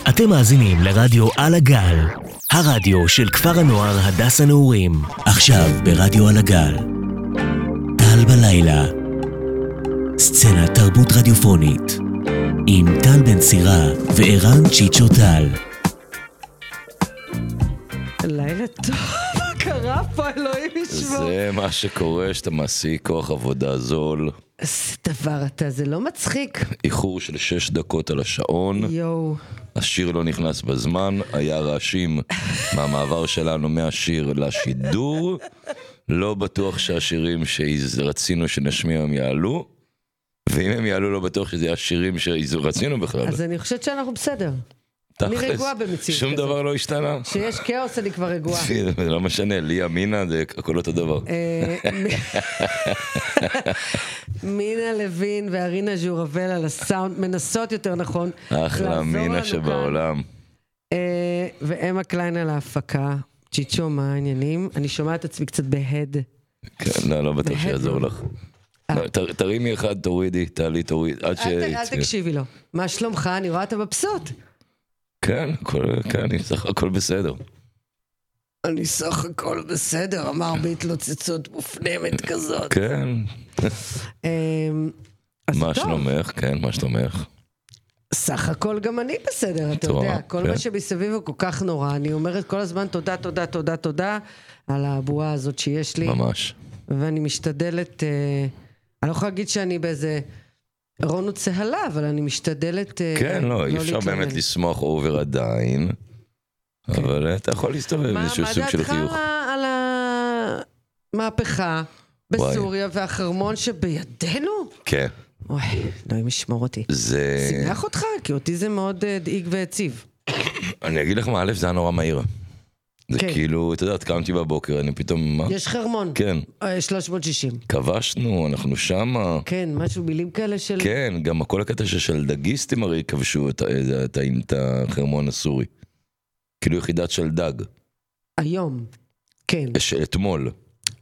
אתם מאזינים לרדיו על הגל, הרדיו של כפר הנוער הדס הנעורים. עכשיו ברדיו על הגל, טל בלילה, סצנת תרבות רדיופונית, עם טל בן סירה וערן צ'יצ'ו טל. לילה טוב, מה קרה פה, אלוהים ישמור. זה מה שקורה שאתה מעסיק כוח עבודה זול. איזה דבר אתה, זה לא מצחיק. איחור של 6 דקות על השעון. יואו. השיר לא נכנס בזמן, היה רעשים מהמעבר שלנו מהשיר לשידור. לא בטוח שהשירים שרצינו שנשמיע הם יעלו, ואם הם יעלו לא בטוח שזה השירים שרצינו בכלל. אז אני חושבת שאנחנו בסדר. אני רגועה במציאות. שום דבר לא השתנה. שיש כאוס אני כבר רגועה. זה לא משנה, לי אמינה זה הכל אותו דבר. מינה לוין וארינה ז'ורבל על הסאונד, מנסות יותר נכון. אחלה מינה שבעולם. ואמה קליין על ההפקה. צ'יצ'ו, מה העניינים? אני שומעת את עצמי קצת בהד. כן, לא בטוח שיעזור לך. תרימי אחד, תורידי, תעלי, תוריד. אל תקשיבי לו. מה שלומך? אני רואה את מבסוט. כן, אני סך הכל בסדר. אני סך הכל בסדר, אמר בהתלוצצות מופנמת כזאת. כן. מה שלומך? כן, מה שלומך? סך הכל גם אני בסדר, אתה יודע. כל מה שמסביב הוא כל כך נורא. אני אומרת כל הזמן תודה, תודה, תודה, תודה על הבועה הזאת שיש לי. ממש. ואני משתדלת, אני לא יכולה להגיד שאני באיזה רונו צהלה, אבל אני משתדלת כן, לא, אי אפשר באמת לשמוח אובר עדיין, אבל אתה יכול להסתובב באיזשהו סוג של חיוך. מה דעתך על המהפכה בסוריה והחרמון שבידינו? כן. אוי, לא אם ישמור אותי. זה... שימח אותך, כי אותי זה מאוד דאיג והציב. אני אגיד לך מה, א', זה היה נורא מהיר. זה כאילו, אתה יודע, קמתי בבוקר, אני פתאום... יש חרמון. כן. 360. כבשנו, אנחנו שמה. כן, משהו מילים כאלה של... כן, גם כל הקטע של דגיסטים הרי כבשו את החרמון הסורי. כאילו יחידת של דג. היום, כן. אתמול.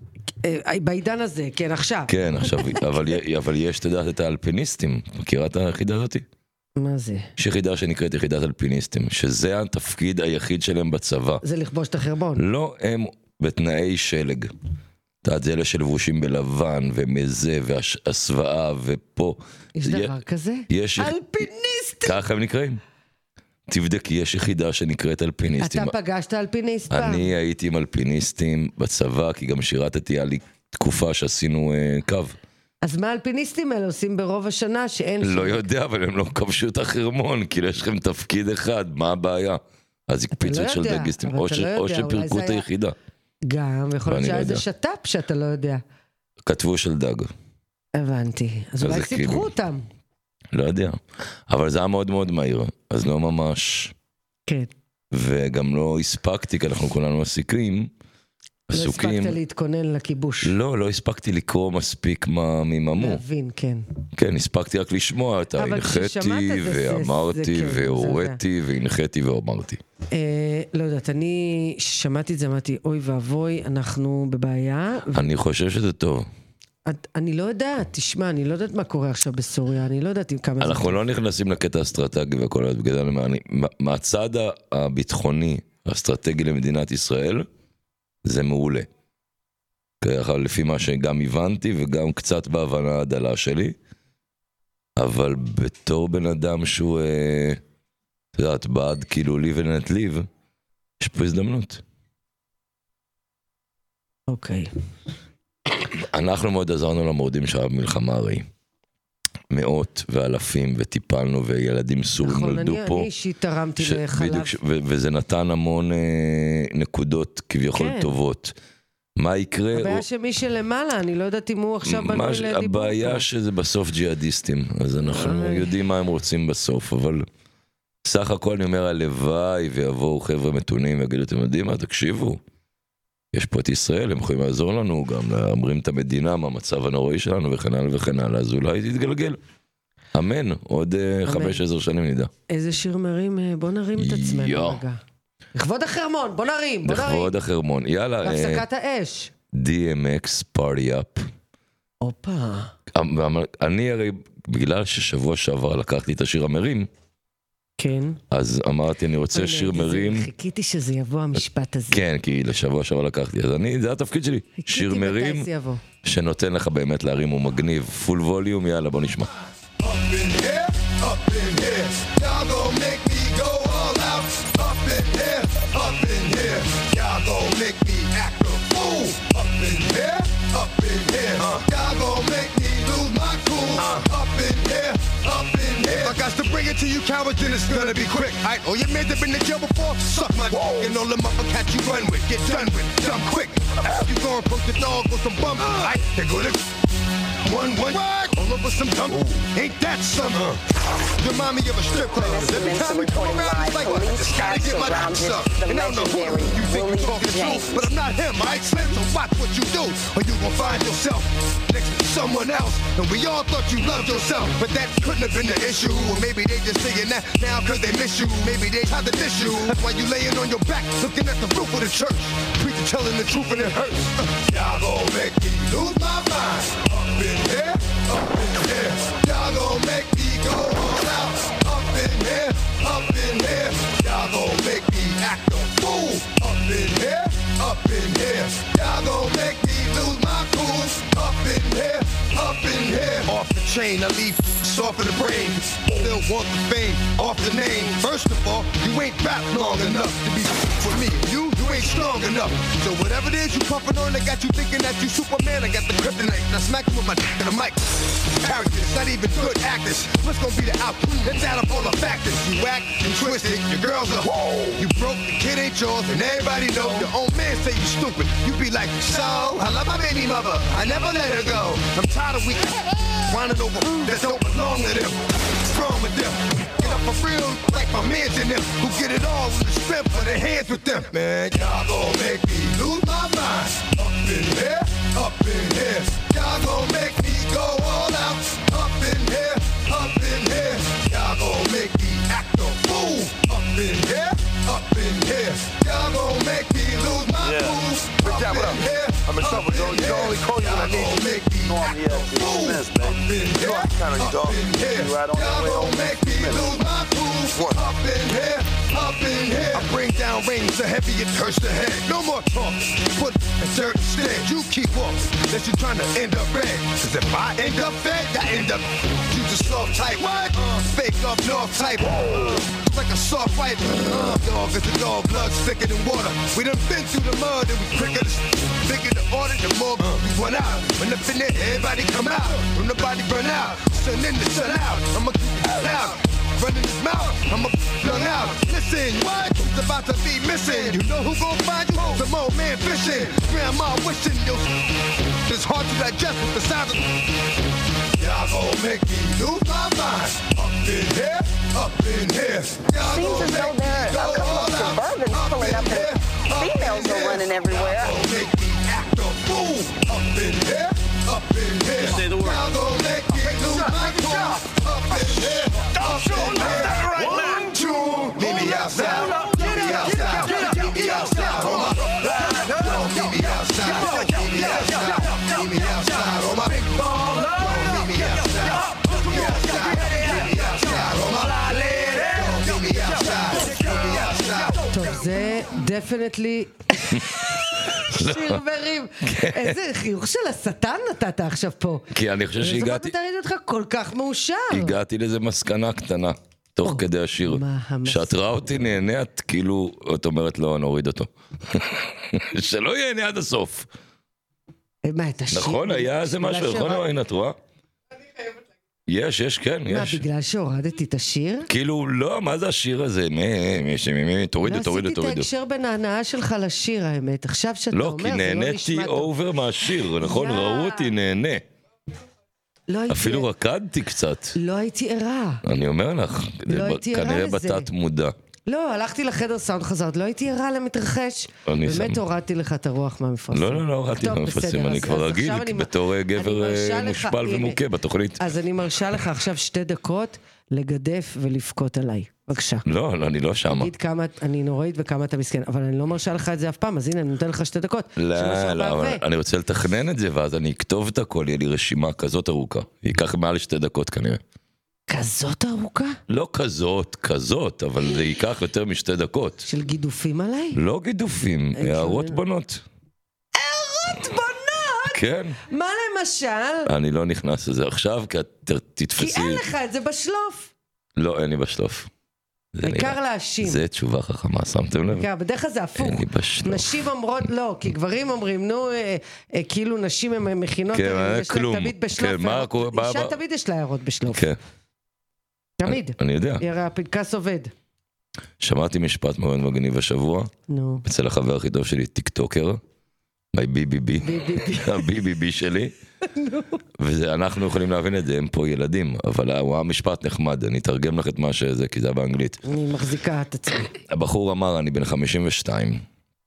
בעידן הזה, כן, עכשיו. כן, עכשיו, אבל יש, תדעת, את האלפיניסטים. מכירה את היחידה הזאת? מה זה? יש יחידה שנקראת יחידת אלפיניסטים, שזה התפקיד היחיד שלהם בצבא. זה לכבוש את החרמון. לא, הם בתנאי שלג. אתה יודע, זה אלה שלבושים בלבן, ומזה, והסוואה, ופה. יש דבר כזה? יש... אלפיניסטים! ככה הם נקראים. תבדקי, יש יחידה שנקראת אלפיניסטים. אתה פגשת אלפיניסט פעם? אני הייתי עם אלפיניסטים בצבא, כי גם שירתתי, היה לי תקופה שעשינו קו. אז מה האלפיניסטים האלה עושים ברוב השנה שאין... לא יודע, אבל הם לא כבשו את החרמון, כי יש לכם תפקיד אחד, מה הבעיה? אז הקפיצו את של דגיסטים, או שפרקו את היחידה. גם, יכול להיות שהיה איזה שטאפ שאתה לא יודע. כתבו של דג. הבנתי, אז אולי סיפחו אותם. לא יודע, אבל זה היה מאוד מאוד מהיר, אז לא ממש... כן. וגם לא הספקתי, כי אנחנו כולנו עסוקים. לא הספקת להתכונן לכיבוש. לא הספקתי לקרוא מספיק מה מיממו. להבין, כן. כן, הספקתי רק לשמוע את הנחתי ואמרתי והוריתי והנחתי ואמרתי. לא יודעת, אני שמעתי את זה, אמרתי, אוי ואבוי, אנחנו בבעיה. אני חושב שזה טוב. אני לא יודעת, תשמע, אני לא יודעת מה קורה עכשיו בסוריה, אני לא יודעת עם כמה... אנחנו לא נכנסים לקטע אסטרטגי וכל בגלל מהצד הביטחוני, האסטרטגי למדינת ישראל, זה מעולה. ככה לפי מה שגם הבנתי וגם קצת בהבנה הדלה שלי, אבל בתור בן אדם שהוא, אתה יודעת, בעד כאילו ליב ונט ליב, יש פה הזדמנות. אוקיי. אנחנו מאוד עזרנו למורדים שהיה במלחמה הרי. מאות ואלפים וטיפלנו וילדים סורים נולדו פה. נכון, אני אישית תרמתי לחלב. וזה נתן המון נקודות כביכול טובות. מה יקרה? הבעיה שמי שלמעלה, אני לא יודעת אם הוא עכשיו בנוי לדיבור. הבעיה שזה בסוף ג'יהאדיסטים, אז אנחנו יודעים מה הם רוצים בסוף, אבל סך הכל אני אומר הלוואי ויבואו חבר'ה מתונים ויגידו, אתם יודעים מה, תקשיבו. יש פה את ישראל, הם יכולים לעזור לנו גם להמרים את המדינה מהמצב הנוראי שלנו וכן הלאה וכן הלאה, אז אולי תתגלגל. אמן, עוד 5-10 שנים נדע. איזה שיר מרים, בוא נרים את עצמנו רגע. לכבוד החרמון, בוא נרים, בוא נרים. לכבוד החרמון, יאללה. להפסקת האש. DMX Party Up. אופה. אני הרי, בגלל ששבוע שעבר לקחתי את השיר המרים, כן. אז אמרתי, אני רוצה שיר מרים. חיכיתי שזה יבוא המשפט הזה. כן, כי לשבוע שעבר לקחתי, אז זה התפקיד שלי. שיר מרים, שנותן לך באמת להרים, הוא מגניב, פול ווליום, יאללה, בוא נשמע. I got to bring it to you cowards and it's gonna be quick. Oh, you made it in the jail before? Suck my dick and all the motherfuckers you run with. Get done with, dumb quick. You gonna poke the dog with some bum. They're gonna one, all over some dumb. Ain't that summer? You remind me of a strip club. Every time we come around, it's like, just gotta get my dicks up. And I don't know who you think you're talking to, but I'm not him, alright? Slim, so watch what you do, or you gon' find yourself next to someone else. And we all thought you loved yourself, but that couldn't have been the issue. Or maybe they just saying that now cause they miss you. Maybe they tried to diss you. That's why you laying on your back, looking at the roof of the church. Preacher telling the truth and it hurts. Y'all gon' make me lose my mind. Up in here, up in here. Y'all gon' make me go all out. Up in here, up in here. Y'all gon' make me act a fool. Up in here, up in here. Y'all gon' make me lose my cool. Up in here, up in here. Off the chain, I leave off of the brain. Still want the fame, off the name. First of all, you ain't rap long enough to be for me. You ain't strong enough. So whatever it is you puffin' on, I got you thinking that you Superman. I got the kryptonite. Now smack you with my dick in the mic. Characters, not even good actors. What's gonna be the outcome? Let's add up all the factors. You whack and twisted, your girls are whoa. You broke, the kid ain't yours, and everybody knows. Your own man say you stupid. You be like, so I love my baby mother. I never let her go. I'm tired of weak whining over that don't belong to them. What's wrong with them? Get up for real, like my mans in them, who get it all with the strength of their hands with them. Man, y'all gon' make me lose my mind. Up in here, up in here. Y'all gon' make me go all out. Up in here, up in here. Y'all gon' make me act a fool. Up in here, up in here. Y'all gon' make me lose my cool. Up in here, I'm in trouble, Joe. You can only call you when I need you. You know I'm here. Business, man. You know I'm kind of your dog. You right on your way home. Make me lose my cool. Up in here, up in here. I bring down rain so heavy it hurts the head. No more talk. Put the dirt instead. You keep walking. That you trying to end up red. Cause if I end up fed, I end up. You just soft type. What? Fake up north type. It's like a soft fight. Dog is a dog. Blood's thicker than water. We done been through the mud and we quicker to bigger the order, the more we run out. When up in there, everybody come out. When the body burn out, sun in the sun out. I'ma keep it loud. Running his mouth, I'ma blown out. Listen, what? It's about to be missing. You know who gon' find you? Some old man fishing. Grandma wishing you. It's hard to digest with the sound of. Y'all gon' make me lose my mind. Up in here, up in here. Seems as though there are a couple of Suburbans pulling up and females are running everywhere. Y'all gon' make me act a fool. Up in here, up in here. Say the word. Y'all gon' make me lose my cool. Up in here, up in here. 1, 2, meet me outside. Meet me outside. Meet me outside. Oh my. Meet me outside. Meet me outside. Meet me outside. Oh my big baller. Meet me outside. Meet me outside. Meet me outside. Oh my lady. Meet me outside. Meet me outside. טוב, זה דפנטלי שיר מרים. איזה חיוך של השטן נתת עכשיו פה. כי אני חושב שהגעתי... זאת אומרת, אותך כל כך מאושר. הגעתי לזה מסקנה קטנה, תוך כדי השיר. שאת ראה אותי נהנה, את כאילו, את אומרת לא, נוריד אותו. שלא ייהנה עד הסוף. מה, את השיר? נכון, היה איזה משהו, נכון, הנה, את רואה? יש, כן, יש. מה, בגלל שהורדתי את השיר? כאילו, לא, מה זה השיר הזה? תורידו. לא עשיתי את ההקשר בין ההנאה שלך לשיר, האמת. עכשיו שאתה אומר, זה לא נשמע טוב. לא, כי נהניתי אובר מהשיר, נכון? ראו אותי נהנה. אפילו רקדתי קצת. לא הייתי ערה. אני אומר לך, כנראה בתת מודע. לא, הלכתי לחדר סאונד, חזרת, לא הייתי ערה למתרחש. באמת הורדתי לך את הרוח מהמפרסים. לא, הורדתי מהמפרסים, אני כבר רגיל בתור גבר מושפל ומוכה בתוכנית. אז אני מרשה לך עכשיו 2 דקות לגדף ולבכות עליי. בבקשה. לא, אני לא שמה. תגיד כמה אני נוראית וכמה אתה מסכן, אבל אני לא מרשה לך את זה אף פעם, אז הנה, אני נותן לך 2 דקות. לא, אני רוצה לתכנן את זה, ואז אני אכתוב את הכל, יהיה לי רשימה כזאת ארוכה. ייקח מעל 2 דקות כנראה. כזאת ארוכה? לא כזאת, אבל זה ייקח יותר מ2 דקות. של גידופים עליי? לא גידופים, הערות בונות. הערות בונות? כן. מה למשל? אני לא נכנס לזה עכשיו, כי את תתפסי... כי אין לך את זה בשלוף. לא, אין לי בשלוף. בעיקר להאשים. זה תשובה חכמה, שמתם לב? בעיקר, בדרך כלל זה הפוך. אין לי בשלוף. נשים אומרות לא, כי גברים אומרים, נו, כאילו נשים הן מכינות, כן, יש להם תמיד בשלוף. כן, מה קורה? אישה תמיד יש לה הערות בשלוף. כן. תמיד. אני יודע. הרי הפנקס עובד. שמעתי משפט מאוד מגניב השבוע. נו. אצל החבר הכי טוב שלי, טיקטוקר. ה-BBB שלי. ואנחנו יכולים להבין את זה, הם פה ילדים, אבל הוא המשפט נחמד, אני אתרגם לך את מה שזה, כי זה באנגלית. אני מחזיקה את עצמי. הבחור אמר, אני בן 52,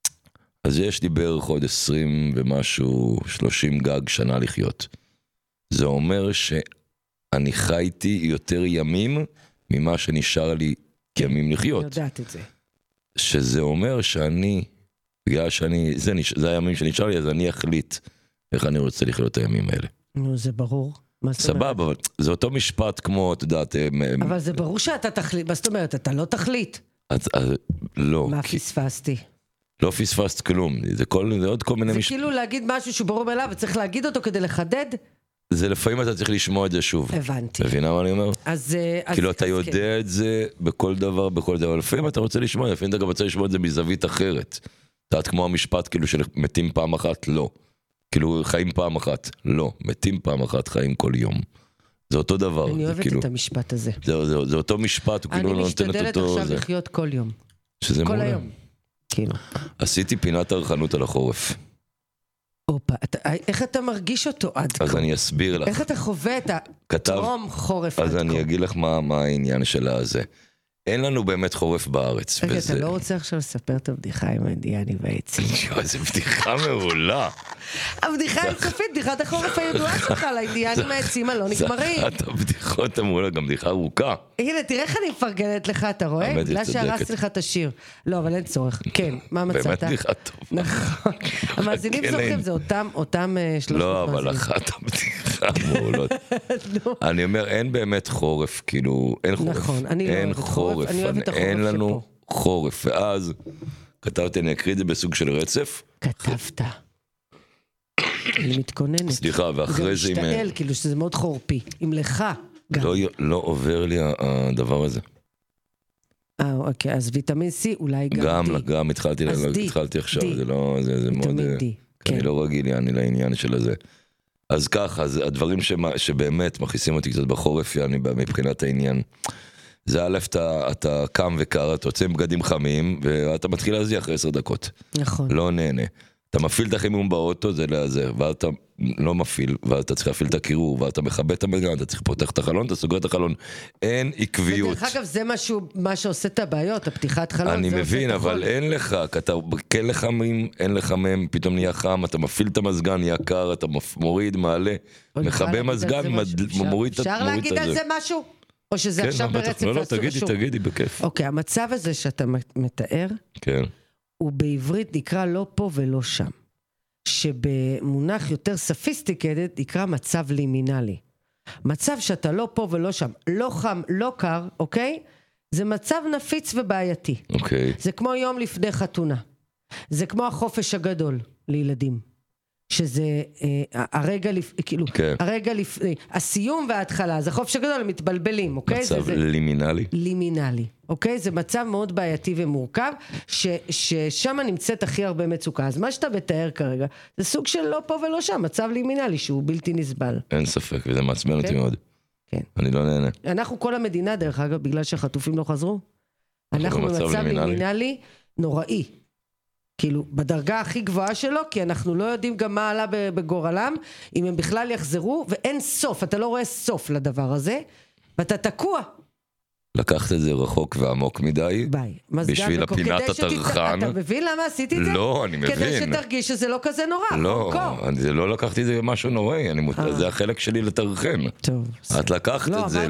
אז יש לי בערך עוד 20 ומשהו, 30 גג שנה לחיות. זה אומר שאני חייתי יותר ימים ממה שנשאר לי ימים לחיות. אני יודעת את זה. שזה אומר שאני, בגלל שאני, זה הימים שנשאר לי, אז אני אחליט איך אני רוצה לחיות את הימים האלה. נו, זה ברור. סבבה, אבל זה אותו משפט כמו, אתה יודעת... אבל זה ברור שאתה תחליט, מה זאת אומרת, אתה לא תחליט. לא. מה פספסתי? לא פספסת כלום, זה עוד כל מיני זה כאילו להגיד משהו שהוא ברור מאליו, וצריך להגיד אותו כדי לחדד? זה לפעמים אתה צריך לשמוע את זה שוב. הבנתי. מבינה מה אני אומר? כאילו אתה יודע את זה בכל דבר, לפעמים אתה רוצה לשמוע, לפעמים אתה גם רוצה לשמוע את זה מזווית אחרת. אתה יודעת כמו המשפט, כאילו שמתים פעם אחת, לא. כאילו חיים פעם אחת, לא. מתים פעם אחת, חיים כל יום. זה אותו דבר. אני אוהבת את המשפט הזה. זה אותו משפט, הוא כאילו לא נותן את אותו... אני משתדלת עכשיו לחיות כל יום. שזה כל היום. כאילו. עשיתי פינת הרחנות על החורף. אופה, איך אתה מרגיש אותו עד כה? אז אני אסביר לך. איך אתה חווה את הטרום חורף עד כה? אז אני אגיד לך מה העניין שלה הזה. אין לנו באמת חורף בארץ. רגע, אתה לא רוצה עכשיו לספר את הבדיחה עם האינדיאני והעצים? איזה בדיחה מעולה. הבדיחה האינסופית, בדיחת החורף הידועה שלך, לאינדיאנים מהעצים הלא נגמרים. זה אחת הבדיחות המעולה, גם בדיחה ארוכה. הנה, תראה איך אני מפרגנת לך, אתה רואה? בגלל שהרסת לך את השיר. לא, אבל אין צורך. כן, מה מצאת? באמת בדיחה טובה. נכון. המאזינים זוכרים, זה אותם 300 מאזינים. לא, אבל אחת הבדיחה מעולות. אני אומר, אין באמת חורף, כאילו, אין חורף. נכון, אני לא אוהבת חורף. אני אוהבת את החורף שפה. אין לנו חורף, ואז כתבתי, אני אקריא את זה בסוג של רצף. כתבת. אני מתכוננת. סליחה, ואחרי זה... גם משתעל, כאילו שזה מאוד חורפי. עם לך גם. לא עובר לי הדבר הזה. אוקיי, אז ויטמין C אולי גם D. גם התחלתי עכשיו, זה לא... זה מאוד... אני לא רגיל לעניין של הזה. אז ככה, הדברים שבאמת מכניסים אותי קצת בחורף, מבחינת העניין. זה א', אתה קם וקר, אתה יוצא עם בגדים חמים, ואתה מתחיל להזיע אחרי 10 דקות. נכון. לא נהנה. אתה מפעיל את החימום באוטו, זה לעזר, ואתה לא מפעיל, ואתה צריך להפעיל את הקירור, ואתה מכבה את המגן, אתה צריך לפתח את החלון, אתה סוגר את החלון. אין עקביות. ודרך אגב, זה מה שעושה את הבעיות, הפתיחת חלון. אני מבין, אבל אין לך, אתה כן לחמים, אין לחמם, פתאום נהיה חם, אתה מפעיל את המזגן, נהיה קר, אתה מוריד, מעלה, מכבה מזגן, מוריד את זה. אפשר להגיד על זה משהו? או שזה עכשיו ברצף? לא, תגידי, בכיף. אוקיי, המצב הזה שאתה מתאר, כן. הוא בעברית נקרא לא פה ולא שם. שבמונח יותר ספיסטיקטד נקרא מצב לימינלי. מצב שאתה לא פה ולא שם, לא חם, לא קר, אוקיי? זה מצב נפיץ ובעייתי. אוקיי. זה כמו יום לפני חתונה. זה כמו החופש הגדול לילדים. שזה כאילו, הרגע לפני, הסיום וההתחלה, אז החופש הגדול הם מתבלבלים, אוקיי? מצב לימינלי? לימינלי, אוקיי? זה מצב מאוד בעייתי ומורכב, ששם נמצאת הכי הרבה מצוקה. אז מה שאתה מתאר כרגע, זה סוג של לא פה ולא שם, מצב לימינלי שהוא בלתי נסבל. אין ספק, וזה מעצבן אותי מאוד. כן. אני לא נהנה. אנחנו כל המדינה, דרך אגב, בגלל שהחטופים לא חזרו, אנחנו במצב לימינלי נוראי. כאילו, בדרגה הכי גבוהה שלו, כי אנחנו לא יודעים גם מה עלה בגורלם, אם הם בכלל יחזרו, ואין סוף, אתה לא רואה סוף לדבר הזה, ואתה תקוע. לקחת את זה רחוק ועמוק מדי, ביי. בשביל הפינת הטרחן. אתה מבין למה עשיתי את זה? לא, אני מבין. כדי שתרגיש שזה לא כזה נורא. לא, אני לא לקחתי את זה משהו נוראי, זה החלק שלי לטרחן. טוב. את לקחת את זה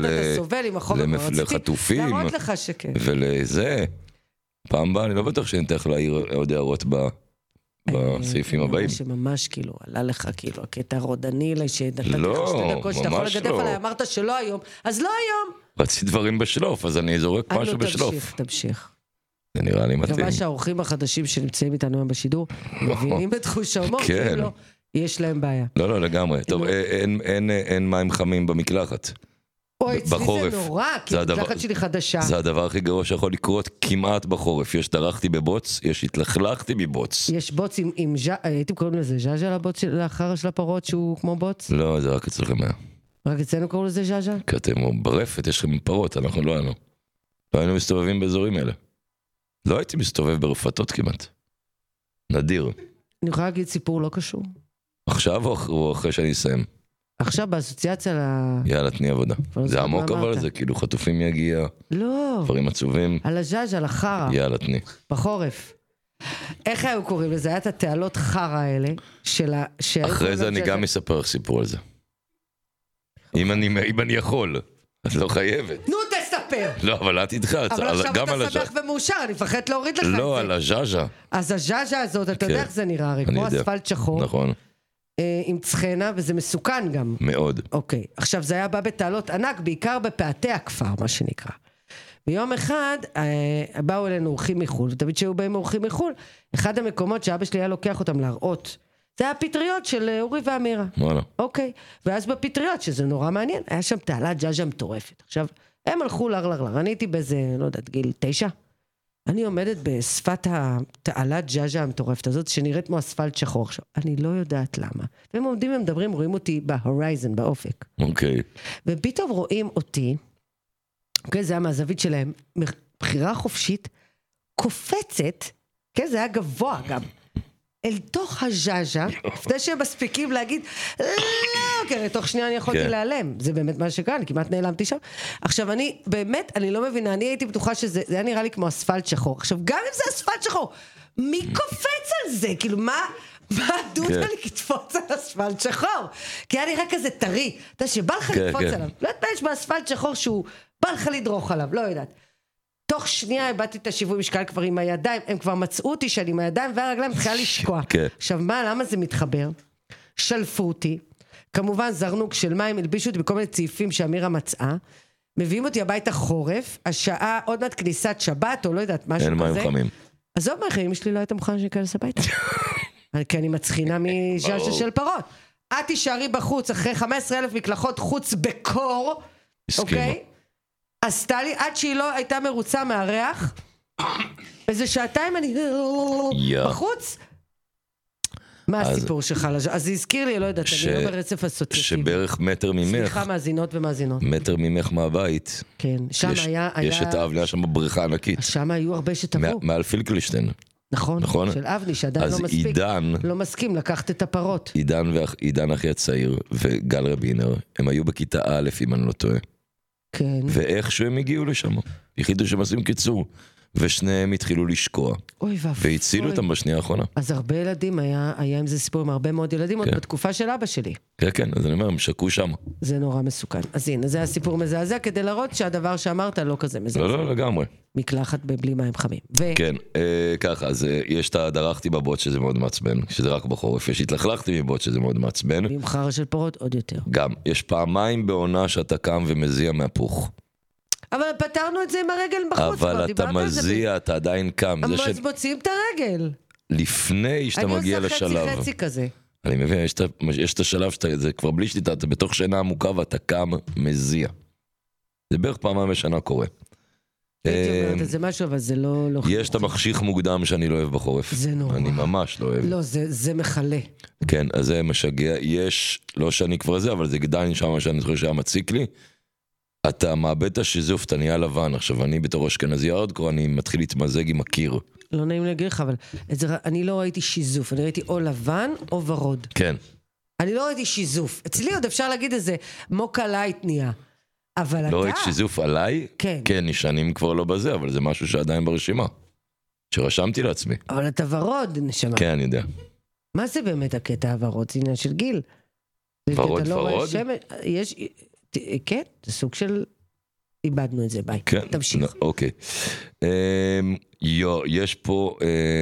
לחטופים, ולזה. פעם באה, אני לא בטוח שאני אתן להעיר עוד הערות בסעיפים הבאים. שממש כאילו, עלה לך כאילו, הקטע הרודני, שנתתי לך 2 דקות, שאתה יכול לגדף עליי, אמרת שלא היום, אז לא היום. רציתי דברים בשלוף, אז אני זורק משהו בשלוף. תמשיך. זה נראה לי מתאים. כמה שהאורחים החדשים שנמצאים איתנו היום בשידור, מבינים את תחוש ההומור, כן. לא, יש להם בעיה. לא, לגמרי. טוב, אין מים חמים במקלחת. אוי, אצלי זה נורא, כי המקלחת שלי חדשה. זה הדבר הכי גרוע שיכול לקרות כמעט בחורף. יש דרכתי בבוץ, יש התלכלכתי מבוץ. יש בוץ עם הייתם קוראים לזה ז'אז'ה לבוץ לאחר של הפרות שהוא כמו בוץ? לא, זה רק אצלכם היה. רק אצלנו קוראים לזה ז'אז'ה? כי אתם ברפת, יש לכם פרות, אנחנו לא היינו. לא היינו מסתובבים באזורים האלה. לא הייתי מסתובב ברפתות כמעט. נדיר. אני יכולה להגיד סיפור לא קשור. עכשיו או אחרי שאני אסיים? עכשיו באסוציאציה יאללה, תני עבודה. זה עמוק אבל זה כאילו חטופים יגיע. לא. דברים עצובים. על הז'אז' על החרה. יאללה, תני. בחורף. איך היו קוראים לזה? היה את התעלות חרה האלה. אחרי זה אני גם אספר לך סיפור על זה. אם אני יכול. את לא חייבת. נו, תספר. לא, אבל את איתך. אבל עכשיו אתה שמח ומאושר, אני מפחד להוריד לך את זה. לא, על הז'אז'ה. אז הז'אז'ה הזאת, אתה יודע איך זה נראה, הרי כמו אספלט שחור. נכון. עם צחנה, וזה מסוכן גם. מאוד. אוקיי, עכשיו זה היה בא בתעלות ענק, בעיקר בפאתי הכפר, מה שנקרא. ביום אחד, באו אלינו אורחים מחול, תמיד שהיו באים אורחים מחול, אחד המקומות שאבא שלי היה לוקח אותם להראות, זה היה הפטריות של אורי ואמירה. וואלה. אוקיי, ואז בפטריות, שזה נורא מעניין, היה שם תעלת ז'אז'ה מטורפת. עכשיו, הם הלכו לרלרלר, אני הייתי באיזה, לא יודעת, גיל 9. אני עומדת בשפת התעלת ז'אז'ה המטורפת הזאת, שנראית כמו אספלט שחור. עכשיו, אני לא יודעת למה. והם עומדים ומדברים, רואים אותי בהורייזן, באופק. אוקיי. ופתאום רואים אותי, אוקיי, זה היה מהזווית שלהם, בחירה חופשית, קופצת, כן, זה היה גבוה גם, אל תוך הז'אז'ה, לפני שהם מספיקים להגיד, לא, כן, תוך שנייה אני יכולתי להיעלם. זה באמת מה שקרה, אני כמעט נעלמתי שם. עכשיו, אני, באמת, אני לא מבינה, אני הייתי בטוחה שזה היה נראה לי כמו אספלט שחור. עכשיו, גם אם זה אספלט שחור, מי קופץ על זה? כאילו, מה הדודה לי קטפוץ על אספלט שחור? כי היה נראה כזה טרי. אתה יודע, שבא לך לקפוץ עליו. לא יודעת מה יש באספלט שחור שהוא בא לך לדרוך עליו, לא יודעת. תוך שנייה הבאתי את השיווי משקל כבר עם הידיים, הם כבר מצאו אותי שאני עם הידיים והרגליים מתחילה לשקוע. עכשיו מה, למה זה מתחבר? שלפו אותי, כמובן זרנוק של מים, הלבישו אותי בכל מיני צעיפים שאמירה מצאה, מביאים אותי הביתה חורף, השעה עוד מעט כניסת שבת או לא יודעת משהו כזה. אין מים חמים. אז עוד מהחיים, אמא שלי לא הייתה מוכן שניכנס הביתה. כי אני מצחינה מז'אז'ה של פרות. את תישארי בחוץ אחרי 15,000 מקלחות חוץ בקור, אוקיי? עשתה לי, עד שהיא לא הייתה מרוצה מהריח, איזה שעתיים אני בחוץ. מה הסיפור שלך? אז זה הזכיר לי, לא יודעת, אני לא ברצף אסוציאטיבי. שבערך מטר ממך, סליחה מאזינות ומאזינות. מטר ממך מהבית, כן, שם היה... יש את האבניה שם בבריכה ענקית. שם היו הרבה שטבעו. מעל פילקלשטיין. נכון, של אבני, שעדיין לא מספיק, לא מסכים לקחת את הפרות. עידן אחי הצעיר וגל רבינר, הם היו בכיתה א' אם אני לא טועה. כן. ואיכשהו הם הגיעו לשם, יחידו שהם עושים קיצור, ושניהם התחילו לשקוע. אוי ואפוי. והצילו אותם בשנייה האחרונה. אז הרבה ילדים, היה עם זה סיפור עם הרבה מאוד ילדים, עוד בתקופה של אבא שלי. כן, אז אני אומר, הם שקעו שם. זה נורא מסוכן. אז הנה, זה הסיפור מזעזע, כדי להראות שהדבר שאמרת לא כזה מזעזע. לא, לגמרי. מקלחת בלי מים חמים. כן, ככה, אז יש את הדרכתי בבוט שזה מאוד מעצבן, שזה רק בחורף, יש התלכלכתי מבוט שזה מאוד מעצבן. ועם חרה של פרות עוד יותר. גם, יש פעמיים בעונה שאתה קם ומזיע מהפוך. אבל פתרנו את זה עם הרגל בחוץ. אבל אתה מזיע, אתה עדיין קם. אז מוציאים את הרגל. לפני שאתה מגיע לשלב. אני עושה חצי כזה. אני מבין, יש את השלב שזה כבר בלי שליטה, אתה בתוך שינה עמוקה ואתה קם, מזיע. זה בערך פעמיים בשנה קורה. הייתי אומרת, זה משהו, אבל זה לא... יש את המחשיך מוקדם שאני לא אוהב בחורף. זה נורא. אני ממש לא אוהב. לא, זה מחלה. כן, אז זה משגע. יש, לא שאני כבר זה, אבל זה עדיין שם שאני זוכר שהיה מציק לי. אתה מאבד את השיזוף, אתה נהיה לבן. עכשיו, אני בתור אשכנזי הארדקור, אני מתחיל להתמזג עם הקיר. לא נעים להגיד לך, אבל אני לא ראיתי שיזוף, אני ראיתי או לבן או ורוד. כן. אני לא ראיתי שיזוף. אצלי עוד אפשר להגיד איזה מוקה לייט נהיה. אבל אתה... לא ראית שיזוף עליי? כן. כן, נשענים כבר לא בזה, אבל זה משהו שעדיין ברשימה. שרשמתי לעצמי. אבל אתה ורוד, נשמע. כן, אני יודע. מה זה באמת הקטע הוורוד? זה עניין של גיל. ורוד? יש... כן, זה סוג של... איבדנו את זה, ביי. כן, תמשיך. אוקיי. יש פה...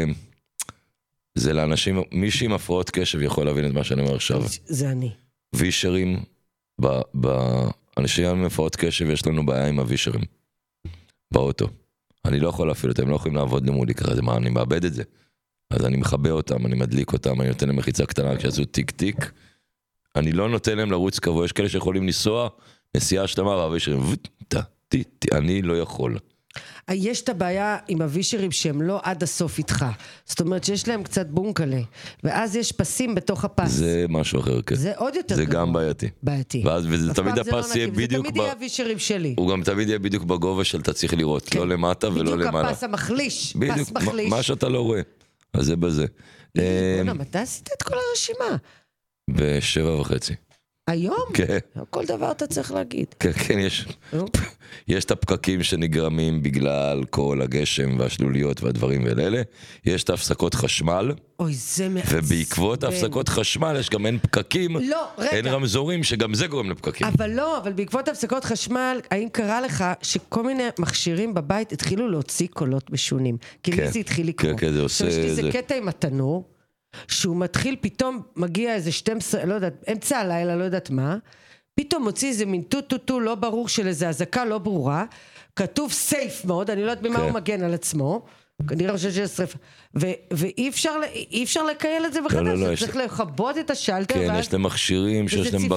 זה לאנשים... מישהי עם הפרעות קשב יכול להבין את מה שאני אומר עכשיו. זה אני. וישרים אנשים עם הפרעות קשב, יש לנו בעיה עם הווישרים. באוטו. אני לא יכול להפעיל אותם, הם לא יכולים לעבוד למולי ככה, זה מה, אני מאבד את זה. אז אני מחבא אותם, אני מדליק אותם, אני נותן להם מחיצה קטנה כשעשו טיק טיק. אני לא נותן להם לרוץ קבוע, יש כאלה שיכולים לנסוע, נסיעה שלמה, והווישרים, אני לא יכול. יש את הבעיה עם הווישרים שהם לא עד הסוף איתך. זאת אומרת שיש להם קצת בונקלה, ואז יש פסים בתוך הפס. זה משהו אחר, כן. זה עוד יותר זה גרוע. גם בעייתי. בעייתי. וזה תמיד הפס יהיה בדיוק... זה תמיד יהיה הווישרים שלי. הוא גם תמיד יהיה בדיוק בגובה של אתה צריך לראות, לא למטה ולא למעלה. בדיוק הפס המחליש. בדיוק, פס מחליש. מה שאתה לא רואה. אז זה בזה. בונה, מתי עשית את כל הרשימה? 7:30. היום? כן. כל דבר אתה צריך להגיד. כן, כן, יש את הפקקים שנגרמים בגלל כל הגשם והשלוליות והדברים האלה. יש את ההפסקות חשמל. אוי, זה מעצבן. ובעקבות ההפסקות חשמל יש גם אין פקקים. לא, רגע. אין רמזורים שגם זה גורם לפקקים. אבל בעקבות ההפסקות חשמל, האם קרה לך שכל מיני מכשירים בבית התחילו להוציא קולות משונים? כי לי זה התחיל לקרוא. כן, זה עושה... יש לי איזה קטע עם התנור, שהוא מתחיל, פתאום מגיע איזה 12, לא יודעת, אמצע הלילה, לא יודעת מה, פתאום מוציא איזה מין טו, לא ברור של איזה הזקה לא ברורה, כתוב סייף מאוד, אני לא יודעת במה הוא מגן על עצמו, כנראה חושב שיש שריפה, ואי אפשר לקייל את זה בחדש, צריך לכבות את השלטר, כן, יש להם מכשירים שיש להם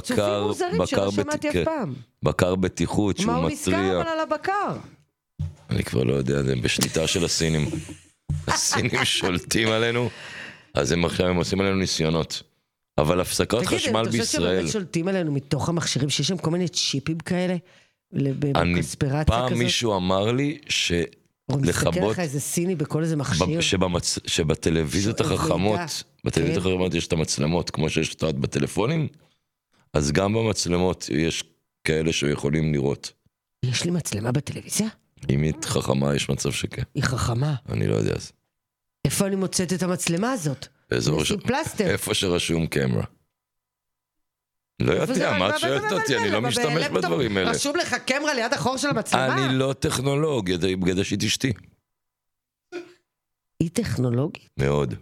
בקר בטיחות, שהוא מטריע. מה הוא נזכר אבל על הבקר? אני כבר לא יודע, זה בשליטה של הסינים. הסינים שולטים עלינו, אז הם עכשיו הם עושים עלינו ניסיונות. אבל הפסקות חשמל בישראל... אתה חושב שבאמת שולטים עלינו מתוך המכשירים, שיש שם כל מיני צ'יפים כאלה, בקונספירציה כזאת? פעם מישהו אמר לי לחבות... לך איזה סיני בכל איזה מכשיר? שבטלוויזיות החכמות, בטלוויזיות החכמות יש את המצלמות, כמו שיש את בטלפונים, אז גם במצלמות יש כאלה שיכולים לראות. יש לי מצלמה בטלוויזיה? אם היא חכמה, יש מצב שכן. היא חכמה? אני לא יודע אז. איפה אני מוצאת את המצלמה הזאת? נשים פלסטר. איפה שרשום קמרה. לא יודע, מה את שואלת אותי? אני לא משתמש בדברים האלה. רשום לך קמרה ליד החור של המצלמה? אני לא טכנולוג, בגלל שהיא אשתי. היא טכנולוגית? מאוד.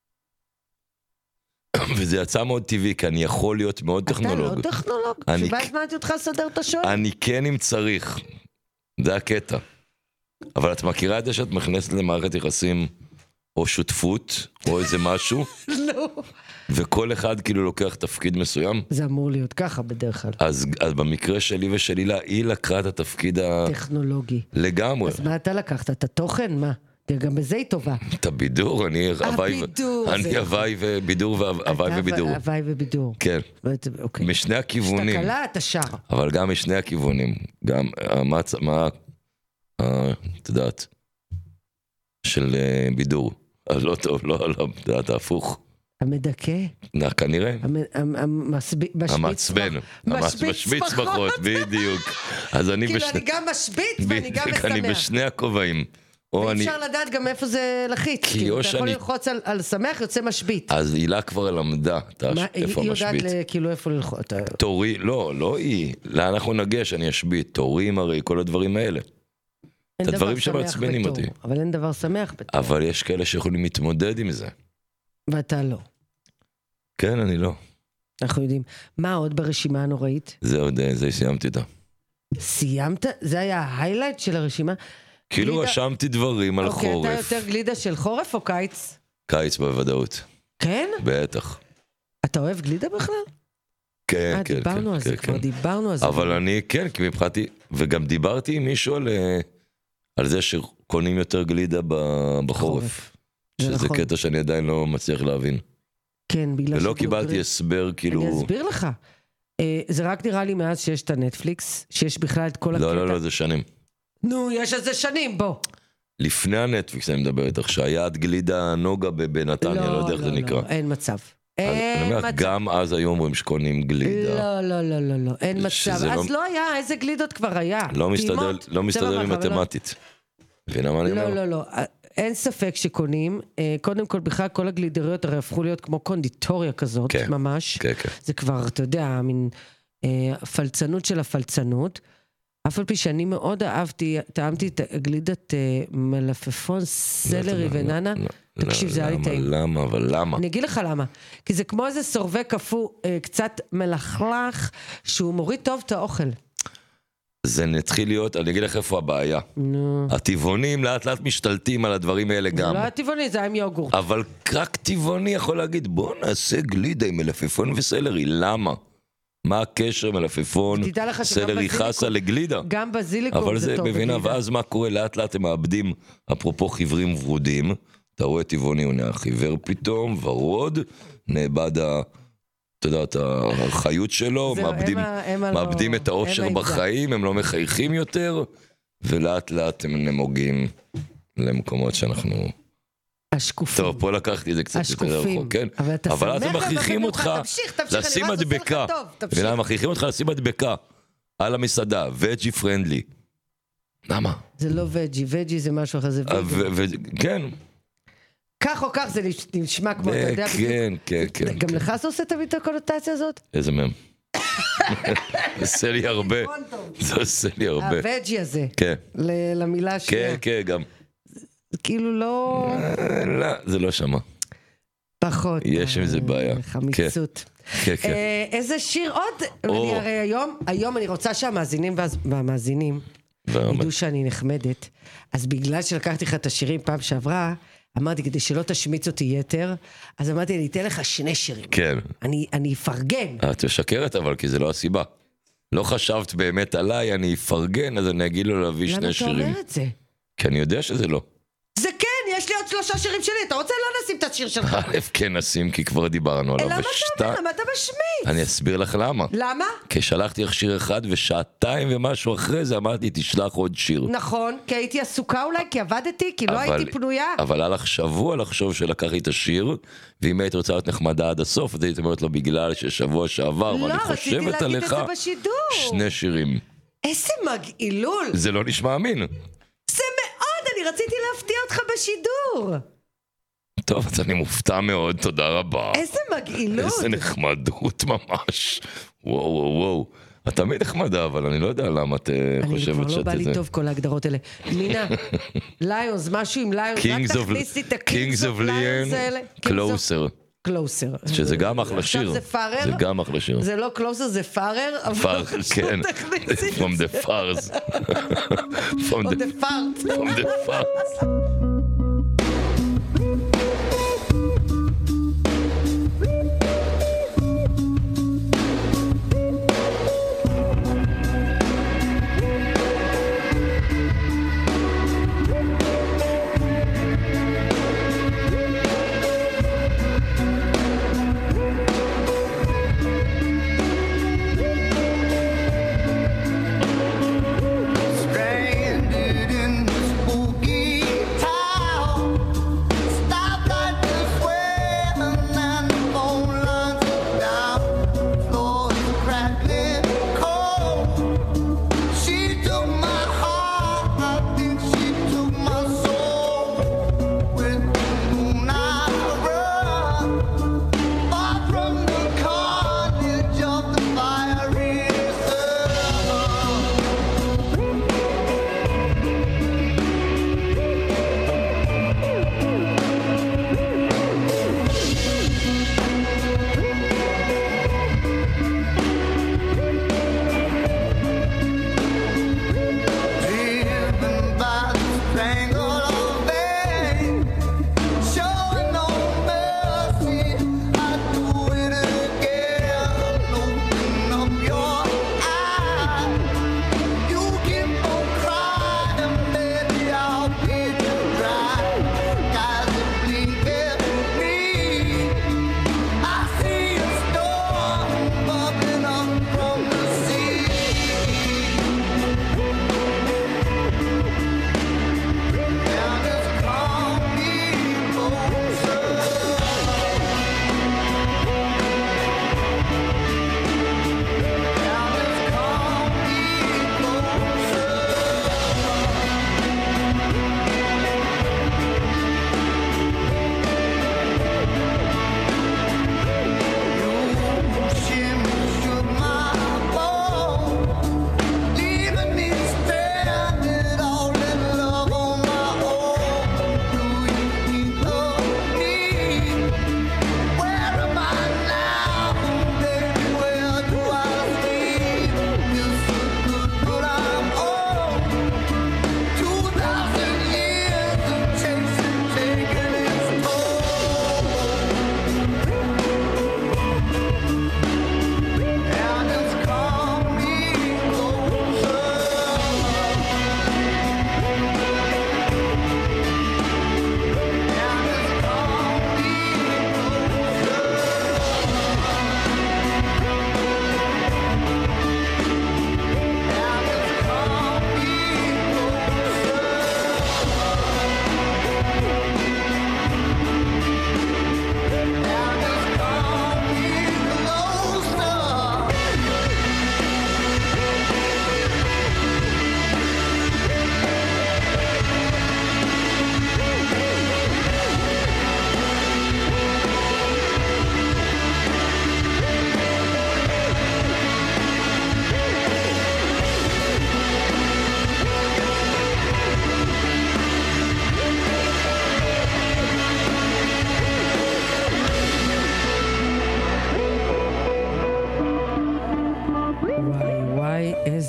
וזה יצא מאוד טבעי, כי אני יכול להיות מאוד טכנולוג. אתה לא טכנולוג? שבה הזמנתי אותך לסדר את השואל? אני כן אם צריך. זה הקטע. אבל את מכירה את זה שאת מכנסת למערכת יחסים או שותפות, או איזה משהו? לא. וכל אחד כאילו לוקח תפקיד מסוים? זה אמור להיות ככה בדרך כלל. אז במקרה שלי ושלי, היא לקחה את התפקיד טכנולוגי. לגמרי. אז מה אתה לקחת? את התוכן? מה? גם בזה היא טובה. את הבידור, אני הוואי ובידור והוואי ובידור. הוואי ובידור. כן. משני הכיוונים. שאתה קלה, אתה שר. אבל גם משני הכיוונים. גם מה, את יודעת, של בידור. אז לא טוב, לא, אתה הפוך. המדכא. כנראה. המשביץ. משביץ פחות, בדיוק. אז אני כאילו אני גם משביץ ואני גם משמח. אני בשני הכובעים. ואפשר לדעת גם איפה זה לחיץ. כאילו אתה יכול ללחוץ על שמח, יוצא משבית. אז הילה כבר למדה איפה המשבית. היא יודעת כאילו איפה ללחוץ. תורי, לא היא. לאן אנחנו נגש, אני אשבית. תורים הרי, כל הדברים האלה. את הדברים שמעצבנים אותי. אבל אין דבר שמח בתור. אבל יש כאלה שיכולים להתמודד עם זה. ואתה לא. כן, אני לא. אנחנו יודעים. מה עוד ברשימה הנוראית? זה סיימתי אותה. סיימת? זה היה ההיילייט של הרשימה? כאילו רשמתי דברים על חורף. אוקיי, אתה יותר גלידה של חורף או קיץ? קיץ בוודאות. כן? בטח. אתה אוהב גלידה בכלל? כן, כן. דיברנו על זה, כבר דיברנו על זה. אבל אני, כן, כי מבחינתי, וגם דיברתי עם מישהו על זה שקונים יותר גלידה בחורף. שזה קטע שאני עדיין לא מצליח להבין. כן, בגלל ולא קיבלתי הסבר, כאילו... אני אסביר לך. זה רק נראה לי מאז שיש את הנטפליקס, שיש בכלל את כל הקטע. לא, זה שנים. נו, יש איזה שנים, בוא. לפני הנטפליקס אני מדבר איתך, שהיה את גלידה נוגה בנתניה, לא יודע איך זה נקרא. לא, אין מצב. גם אז היום אומרים שקונים גלידה. לא, אין מצב. אז לא היה, איזה גלידות כבר היה? לא מסתדר לי מתמטית. מבינה מה אני אומר? לא, אין ספק שקונים. קודם כל, בכלל כל הגלידריות הרי הפכו להיות כמו קונדיטוריה כזאת, ממש. זה כבר, אתה יודע, מין פלצנות של הפלצנות. אף על פי שאני מאוד אהבתי, טעמתי את גלידת מלפפון, סלרי וננה. תקשיב, זה היה לי טעים. למה? אני אגיד לך למה. כי זה כמו איזה סורבה קפוא, קצת מלכלך, שהוא מוריד טוב את האוכל. זה נתחיל להיות, אני אגיד לך איפה הבעיה. הטבעונים לאט לאט משתלטים על הדברים האלה גם. זה לא הטבעוני, זה עם יוגורט. אבל רק טבעוני יכול להגיד, בוא נעשה גלידה עם מלפפון וסלרי, למה? מה הקשר מלפפון, סלרי חסה לגלידה? גם בזיליקום זה טוב. אבל זה מבינה, ואז מה קורה? לאט לאט הם מאבדים, אפרופו חיוורים ורודים, אתה רואה טבעוני, הוא נהיה חיוור פתאום, ורוד, נאבד אתה יודע, את החיות שלו, מאבדים את האושר בחיים, הם לא מחייכים יותר, ולאט לאט הם נמוגים למקומות שאנחנו... השקופים. טוב, פה לקחתי את זה קצת יותר רחוק, כן? אבל אז הם מכריחים אותך לשים מדבקה. הם מכריחים אותך לשים מדבקה על המסעדה, וג'י פרנדלי. למה? זה לא וג'י, וג'י זה משהו אחר, זה וג'י. כן. כך או כך זה נשמע כמו, אתה יודע בדיוק. כן. גם לך זה עושה תמיד את הקונוטציה הזאת? איזה מהם? זה עושה לי הרבה. זה עושה לי הרבה. הווג'י הזה. כן. למילה השנייה. כן, גם. כאילו לא... לא, זה לא שמה. פחות. יש עם זה בעיה. חמיצות. כן. איזה שיר עוד? אני הרי היום אני רוצה שהמאזינים והמאזינים ידעו שאני נחמדת. אז בגלל שלקחתי לך את השירים פעם שעברה, אמרתי, כדי שלא תשמיץ אותי יתר, אז אמרתי, אני אתן לך 2 שירים. כן. אני אפרגן. את משקרת אבל, כי זה לא הסיבה. לא חשבת באמת עליי, אני אפרגן, אז אני אגיד לו להביא 2 שירים. למה אתה אומר את זה? כי אני יודע שזה לא. זה כן, יש לי עוד 3 שירים שלי, אתה רוצה לא נשים את השיר שלך? א', כן נשים, כי כבר דיברנו עליו. למה אתה אומר? למה אתה משמיץ? אני אסביר לך למה. למה? כי שלחתי לך שיר אחד, ושעתיים ומשהו אחרי זה אמרתי, תשלח עוד שיר. נכון, כי הייתי עסוקה אולי, כי עבדתי, כי לא הייתי פנויה. אבל היה לך שבוע לחשוב שלקחי את השיר, ואם היית רוצה להיות נחמדה עד הסוף, אז היית אומרת לו, בגלל ששבוע שעבר, ואני חושבת עליך, 2 שירים. איזה מגעילול. זה לא נשמע אמין. זה מאוד, אני רציתי להפתיע אותך בשידור. טוב, אז אני מופתע מאוד, תודה רבה. איזה מגעילות. איזה נחמדות ממש. וואו. את תמיד נחמדה, אבל אני לא יודע למה את חושבת שאתה זה. אני כבר לא בא לי טוב כל ההגדרות האלה. מינה, ליונס, משהו עם ליונס, רק תכניסי את הקינגס אוף ליונס האלה. קלוסר. קלוסר. שזה גם אחלה שיר. זה פארר. זה גם אחלה שיר. זה לא קלוסר, זה פארר. פארר, כן. From the fars. From the farts. Stranded in the spooky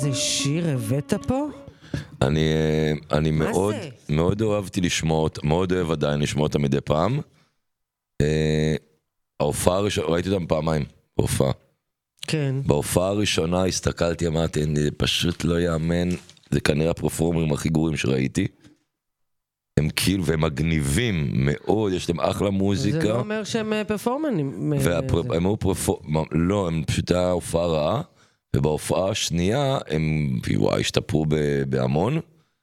איזה שיר הבאת פה? אני מאוד, זה? מאוד אוהבתי לשמוע, מאוד אוהב עדיין לשמוע אותה מדי פעם. ההופעה הראשונה, ראיתי אותם פעמיים, בהופעה. כן. בהופעה הראשונה הסתכלתי, אמרתי, אני פשוט לא יאמן, זה כנראה הפרפורמרים הכי גרועים שראיתי. הם כאילו, והם מגניבים מאוד, יש להם אחלה מוזיקה. זה לא אומר שהם פרפורמנים. הם היו לא, הם פשוט היה הופעה רעה, ובהופעה השנייה הם, וואי, השתפרו בהמון,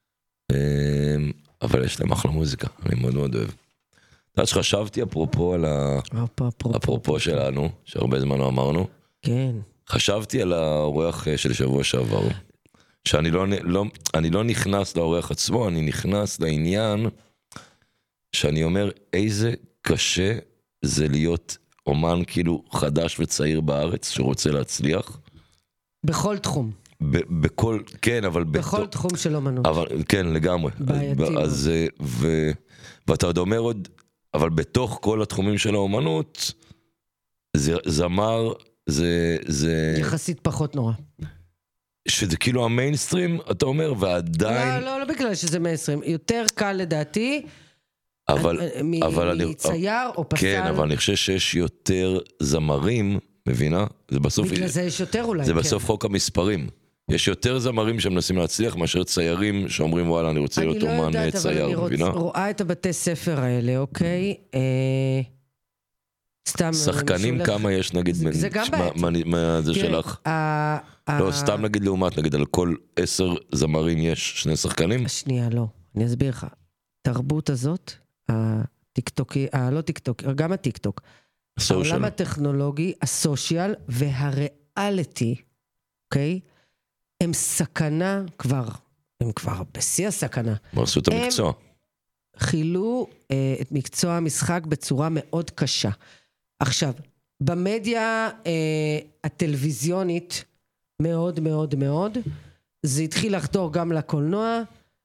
אבל יש להם אחלה מוזיקה, אני מאוד מאוד אוהב. אתה יודע שחשבתי אפרופו על אפרופו שלנו, שהרבה זמן לא אמרנו, כן. חשבתי על האורח של שבוע שעבר, שאני לא נכנס לאורח עצמו, אני נכנס לעניין שאני אומר איזה קשה זה להיות אומן כאילו חדש וצעיר בארץ שרוצה להצליח. בכל תחום. בכל, כן, אבל בכל תחום של אומנות. אבל כן, לגמרי. בעייתי. אז ואתה עוד אומר עוד, אבל בתוך כל התחומים של האומנות, זמר זה יחסית פחות נורא. שזה כאילו המיינסטרים, אתה אומר, ועדיין... לא בגלל שזה מיינסטרים. יותר קל לדעתי, מצייר או פסל. כן, אבל אני חושב שיש יותר זמרים, מבינה? זה בסוף... בגלל זה יש יותר אולי, זה בסוף חוק המספרים. יש יותר זמרים שמנסים להצליח, מאשר ציירים שאומרים, וואלה, אני רוצה להיות אומן צייר, מבינה? אני רואה את הבתי ספר האלה, אוקיי? סתם... שחקנים כמה יש, נגיד, זה גם בעייתי. מה זה שלך? לא, סתם נגיד לעומת, נגיד על כל 10 זמרים יש 2 שחקנים? שנייה, לא. אני אסביר לך. תרבות הזאת, הטיקטוקי, לא טיקטוק, גם הטיקטוק. העולם הטכנולוגי, הסושיאל והריאליטי, אוקיי? הם סכנה הם כבר בשיא הסכנה. מה עשו את המקצוע? חילו את מקצוע המשחק בצורה מאוד קשה. עכשיו, במדיה הטלוויזיונית, מאוד מאוד מאוד, זה התחיל לחדור גם לקולנוע,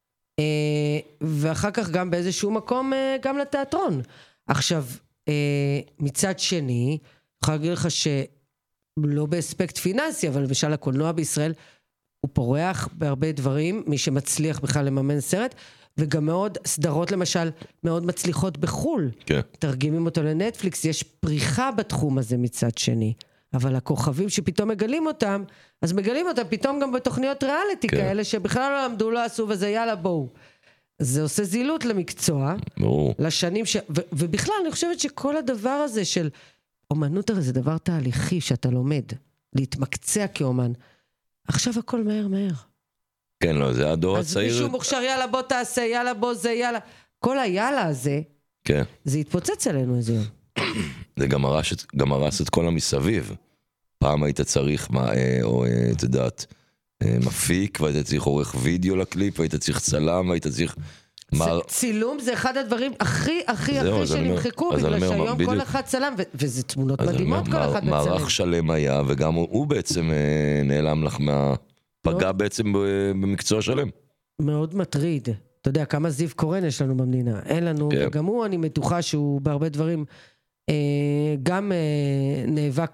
ואחר כך גם באיזשהו מקום גם לתיאטרון. עכשיו, מצד שני, אני יכולה להגיד לך שלא באספקט פיננסי, אבל למשל הקולנוע בישראל, הוא פורח בהרבה דברים, מי שמצליח בכלל לממן סרט, וגם מאוד סדרות למשל, מאוד מצליחות בחול. כן. תרגמים אותו לנטפליקס, יש פריחה בתחום הזה מצד שני. אבל הכוכבים שפתאום מגלים אותם, אז מגלים אותם פתאום גם בתוכניות ריאליטי כאלה, שבכלל לא למדו, לא עשו, וזה יאללה בואו. זה עושה זילות למקצוע, לשנים ובכלל אני חושבת שכל הדבר הזה של אומנות הרי זה דבר תהליכי שאתה לומד, להתמקצע כאומן. עכשיו הכל מהר. כן, לא, זה הדור הצעיר. אז מישהו מוכשר, יאללה בוא תעשה, יאללה בוא זה, יאללה. כל היאללה הזה, כן. זה התפוצץ עלינו איזה יום. זה גם הרס את כל המסביב. פעם היית צריך, או את יודעת, מפיק, והיית צריך עורך וידאו לקליפ, והיית צריך צלם, והיית צריך... צילום זה אחד הדברים הכי שנמחקו, בגלל שהיום כל אחד צלם, וזה תמונות מדהימות כל אחד בצלם. מערך שלם היה, וגם הוא בעצם נעלם לך פגע בעצם במקצוע שלם. מאוד מטריד. אתה יודע, כמה זיו קורן יש לנו במדינה. אין לנו, וגם הוא, אני מתוחה שהוא בהרבה דברים גם נאבק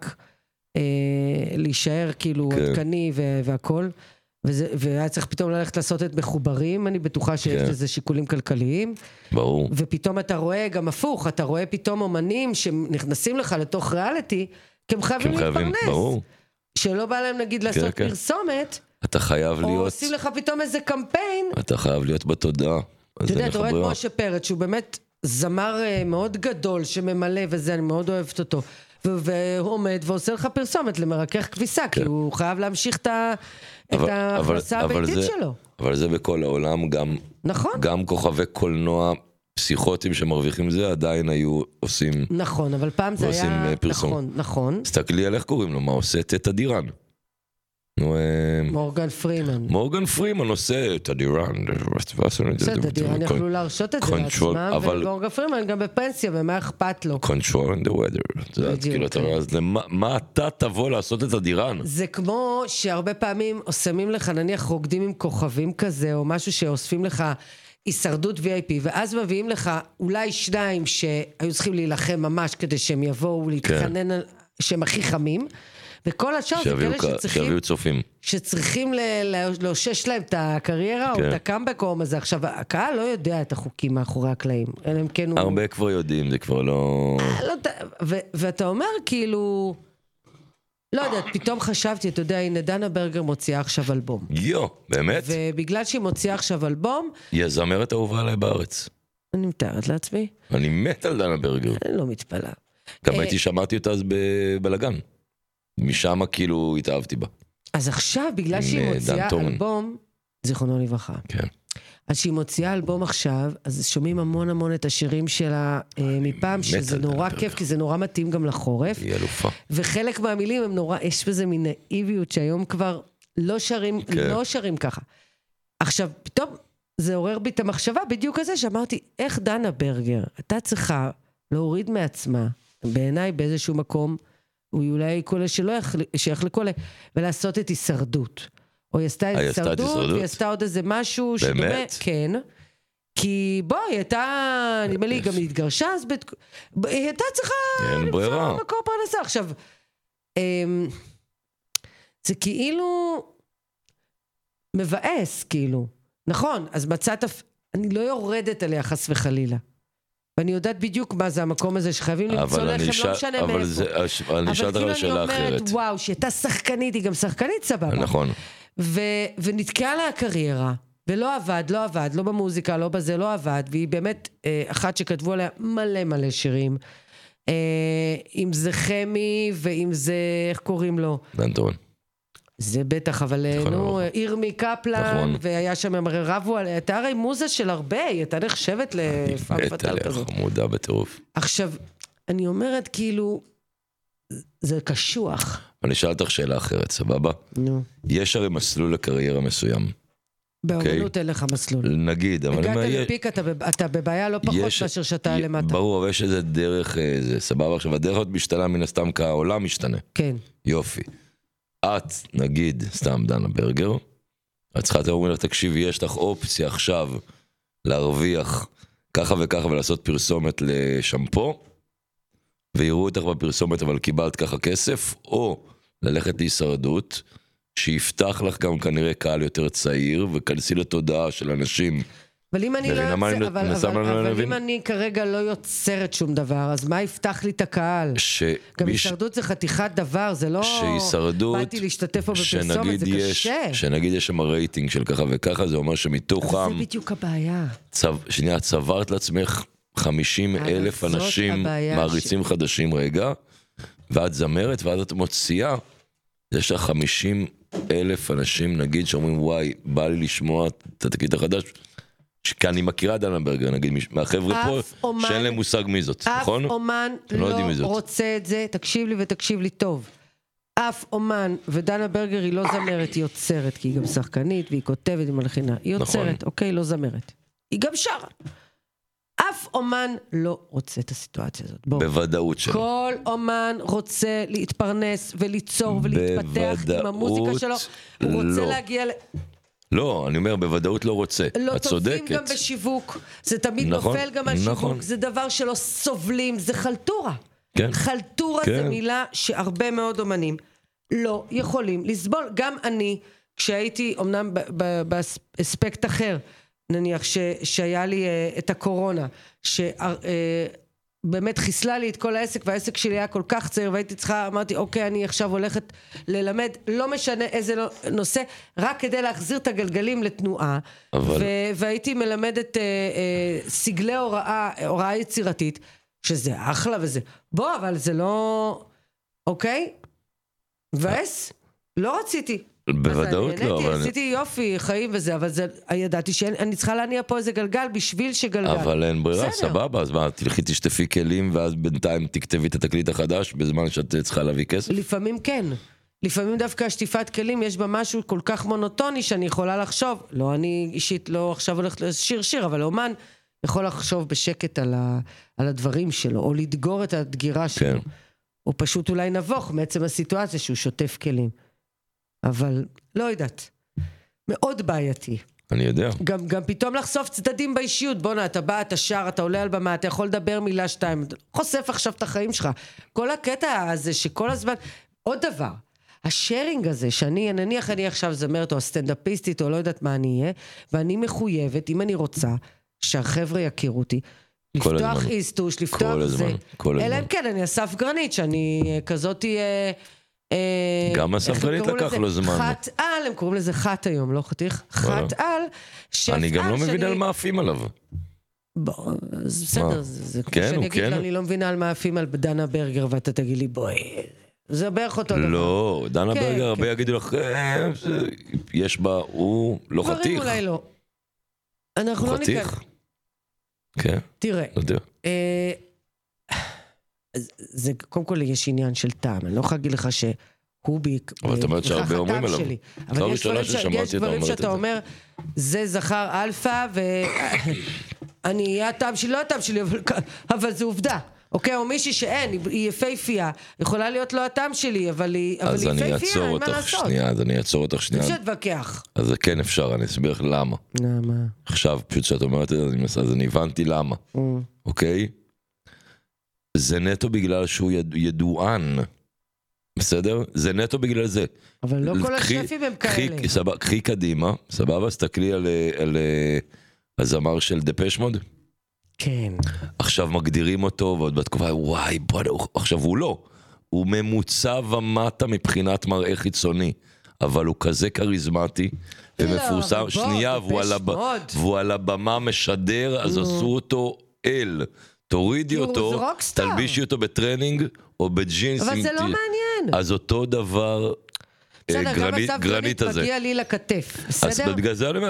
להישאר כאילו עדכני והכל, והיה צריך פתאום ללכת לעשות את מחוברים, אני בטוחה שיש לזה שיקולים כלכליים. ברור. ופתאום אתה רואה גם הפוך, אתה רואה פתאום אומנים שנכנסים לך לתוך ריאליטי, כי הם חייבים להתפרנס. ברור. שלא בא להם נגיד לעשות פרסומת, אתה חייב להיות... או עושים לך פתאום איזה קמפיין. אתה חייב להיות בתודעה. אתה יודע, אתה רואה את משה פרץ, שהוא באמת זמר מאוד גדול, שממלא וזה, אני מאוד אוהבת אותו. והוא עומד ועושה לך פרסומת למרכך כביסה, כי הוא חייב להמשיך את ההכנסה הביתית שלו. אבל זה בכל העולם, גם כוכבי קולנוע פסיכוטים שמרוויחים זה, עדיין היו עושים... נכון, אבל פעם זה היה... נכון. תסתכלי על איך קוראים לו, מה עושה את הדירן. מורגן פרימן עושה את הדירן. את הדירן יכלו להרשות את זה לעצמם, ומורגן פרימן גם בפנסיה, ומה אכפת לו? Control in the weather. אז מה אתה תבוא לעשות את הדירן? זה כמו שהרבה פעמים שמים לך, נניח רוקדים עם כוכבים כזה, או משהו שאוספים לך הישרדות VIP, ואז מביאים לך אולי 2 שהיו צריכים להילחם ממש, כדי שהם יבואו להתחנן שהם הכי חמים, וכל השאר זה כאלה שצריכים לאושש להם את הקריירה או את הקאמבק או מה זה. עכשיו, הקהל לא יודע את החוקים מאחורי הקלעים. הרבה כבר יודעים, זה כבר לא... ואתה אומר כאילו... לא יודעת, פתאום חשבתי, אתה יודע, הנה דנה ברגר מוציאה עכשיו אלבום. באמת? ובגלל שהיא מוציאה עכשיו אלבום... היא הזמרת האהובה עליי בארץ. אני מתארת לעצמי. אני מת על דנה ברגר. אני לא מתפלא. גם הייתי שמעתי אותה אז בבלגן. משם כאילו התאהבתי בה. אז עכשיו, בגלל שהיא מוציאה אלבום, זיכרונו לברכה. כן. אז שהיא מוציאה אלבום עכשיו, אז שומעים המון המון את השירים שלה מפעם, שזה נורא כיף, כי זה נורא מתאים גם לחורף. היא אלופה. וחלק מהמילים הם נורא, יש בזה מין נאיביות שהיום כבר לא שרים ככה. עכשיו, פתאום זה עורר בי את המחשבה בדיוק הזה, שאמרתי, איך דנה ברגר, אתה צריכה להוריד מעצמה, בעיניי באיזשהו מקום, הוא אולי קולה שלא שייך לקולה, ולעשות את הישרדות. או היא עשתה את הישרדות, והיא עשתה עוד איזה משהו שדומה, כן, כי בוא, היא הייתה, נדמה לי, גם התגרשה, אז היא הייתה צריכה למצוא מקור פרנסה. עכשיו, זה כאילו מבאס, כאילו. נכון, אז מצאת, אני לא יורדת עליה חס וחלילה. ואני יודעת בדיוק מה זה המקום הזה שחייבים למצוא לכם, לא משנה מאיפה. אבל אני אשאל אותך שאלה אחרת. אומרת, וואו, שהייתה שחקנית, היא גם שחקנית סבבה. נכון. ונתקעה לה הקריירה, ולא עבד, לא במוזיקה, לא בזה, לא עבד, והיא באמת אחת שכתבו עליה מלא מלא שירים, אם זה חמי, ואם זה, איך קוראים לו? דן טורן. זה בטח, אבל נו, ירמי קפלן, והיה שם, הם רבו עליה, הייתה הרי מוזה של הרבה, היא הייתה נחשבת לפעם פתל כזאת. חמודה בטירוף. עכשיו, אני אומרת כאילו, זה קשוח. אני אשאל אותך שאלה אחרת, סבבה? נו. יש הרי מסלול לקריירה מסוים. באמנות אין לך מסלול. נגיד, אבל... הגעת לפיק, אתה בבעיה לא פחות מאשר שאתה למטה. ברור, אבל יש איזה דרך, סבבה, עכשיו הדרך עוד משתנה מן הסתם כעולם משתנה. כן. יופי. את, נגיד, סתם דנה ברגר, את צריכה תאומר לך, תקשיבי, יש לך אופציה עכשיו להרוויח ככה וככה ולעשות פרסומת לשמפו, ויראו אותך בפרסומת אבל קיבלת ככה כסף, או ללכת להישרדות, שיפתח לך גם כנראה קהל יותר צעיר, וכנסי לתודעה של אנשים. אבל אם אני כרגע לא יוצרת שום דבר, אז מה יפתח לי את הקהל? גם הישרדות זה חתיכת דבר, זה לא... באתי להשתתף פה בפרסומת, זה קשה. שנגיד יש שם רייטינג של ככה וככה, זה אומר שמתוכם... זה בדיוק הבעיה. שנייה, צברת לעצמך 50,000 אנשים מעריצים חדשים רגע, ואת זמרת, ואז את מוציאה, יש לך 50,000 אנשים, נגיד, שאומרים, וואי, בא לי לשמוע את התקליט החדש, כי אני מכירה דנה ברגר, נגיד, מהחבר'ה פה, שאין להם מושג מי זאת, נכון? אף אומן לא רוצה את זה, תקשיב לי ותקשיב לי טוב. אף אומן, ודנה ברגר היא לא זמרת, היא יוצרת, כי היא גם שחקנית, והיא כותבת, היא מלחינה. היא יוצרת, אוקיי, לא זמרת. היא גם שרה. אף אומן לא רוצה את הסיטואציה הזאת. בוודאות שלו. כל אומן רוצה להתפרנס וליצור ולהתפתח עם המוזיקה שלו. הוא רוצה להגיע לא, אני אומר, בוודאות לא רוצה. לא את צודקת. טובים גם בשיווק. זה תמיד נופל גם על שיווק. זה דבר שלא סובלים. זה חלטורה. חלטורה זה מילה שהרבה מאוד אומנים לא יכולים לסבול. גם אני, כשהייתי אומנם באספקט אחר, נניח שהיה לי את הקורונה, שבאמת חיסלה לי את כל העסק, והעסק שלי היה כל כך צעיר, והייתי צריכה, אמרתי, אוקיי, אני עכשיו הולכת ללמד, לא משנה איזה נושא, רק כדי להחזיר את הגלגלים לתנועה, והייתי מלמדת סגלי הוראה יצירתית, שזה אחלה וזה, בוא, אבל זה לא, אוקיי? ועס? לא רציתי. בוודאות לא, אבל... עשיתי יופי, חיים וזה, אבל ידעתי שאני צריכה להניע פה איזה גלגל בשביל שגלגל. אבל אין ברירה, סבבה, אז מה, תלכי תשטפי כלים, ואז בינתיים תכתבי את התקליט החדש, בזמן שאת צריכה להביא כסף? לפעמים כן. לפעמים דווקא השטיפת כלים, יש בה משהו כל כך מונוטוני, שאני יכולה לחשוב, לא, אני אישית לא עכשיו הולכת לשיר, אבל האומן יכול לחשוב בשקט על הדברים שלו, או לדגור את הדגירה שלו. כן. או פשוט אולי נבוך מעצם הסיטואציה שהוא שוטף כלים. אבל לא יודעת, מאוד בעייתי. אני יודע. גם פתאום לחשוף צדדים באישיות, בונה, אתה בא, אתה שר, אתה עולה על במה, אתה יכול לדבר מילה 2, חושף עכשיו את החיים שלך. כל הקטע הזה שכל הזמן, עוד דבר, השארינג הזה, שאני, נניח אני עכשיו זמרת או הסטנדאפיסטית או לא יודעת מה אני אהיה, ואני מחויבת, אם אני רוצה, שהחבר'ה יכירו אותי, לפתוח איסטוש, לפתוח זה. אלא אם כן, אני אסף גרנית, שאני כזאת תהיה... גם אסף גרנית לקח לו זמן. חת על, הם קוראים לזה חת היום, לא חתיך? חת על. אני גם לא מבין על מה עפים עליו. בסדר, זה כמו שאני אגיד לו, אני לא מבינה על מה עפים על דנה ברגר, ואתה תגיד לי, בואי, זה בערך אותו דבר. לא, דנה ברגר הרבה יגידו לך, יש בה, הוא לא חתיך. דברים אולי לא. אנחנו לא ניכנס. כן. תראה. זה, קודם כל יש עניין של טעם, אני לא יכולה להגיד לך שהוא אבל אתה אומרת שהרבה אומרים עליו. אבל יש דברים שאתה אומר, זה זכר אלפא, ואני אהיה הטעם שלי, לא הטעם שלי, אבל זה עובדה. אוקיי, או מישהי שאין, היא יפהפייה, יכולה להיות לא הטעם שלי, אבל היא יפהפייה, אין מה לעשות. אז אני אעצור אותך שנייה. אפשר להתווכח. אז זה כן אפשר, אני אסביר לך למה. למה? עכשיו, פשוט שאת אומרת את זה, אז אני הבנתי למה. אוקיי? זה נטו בגלל שהוא ידוען. בסדר? זה נטו בגלל זה. אבל לא כל השפים הם כאלה. קחי קדימה, סבבה? סתכלי על הזמר של דפש מוד. כן. עכשיו מגדירים אותו, ועוד בתקופה, וואי, עכשיו הוא לא. הוא ממוצע ומטה מבחינת מראה חיצוני. אבל הוא כזה קריזמטי ומפורסם. שנייה, והוא על הבמה משדר, אז עשו אותו אל. תורידי אותו, תלבישי אותו בטרנינג או בג'ינס. אבל זה לא מעניין. אז אותו דבר גרנית הזה. מגיע לי לכתף, בסדר? אז בגלל זה אני אומר,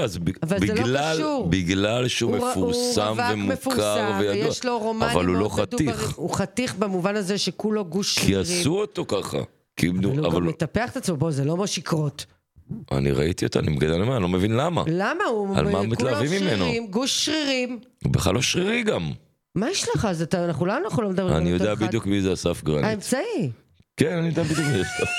בגלל שהוא מפורסם ומוכר וידוע, אבל הוא לא חתיך. הוא חתיך במובן הזה שכולו גוש שרירים. כי עשו אותו ככה. אבל הוא גם מטפח את עצמו, בוא, זה לא משיקרות. אני ראיתי אותה, אני לא מבין למה. למה? על מה מתלהבים ממנו? גוש שרירים. הוא בכלל לא שרירי גם. מה יש לך? אנחנו לא מדברים. אני יודע בדיוק מי זה אסף גרנית. האמצעי. כן, אני יודע בדיוק מי זה.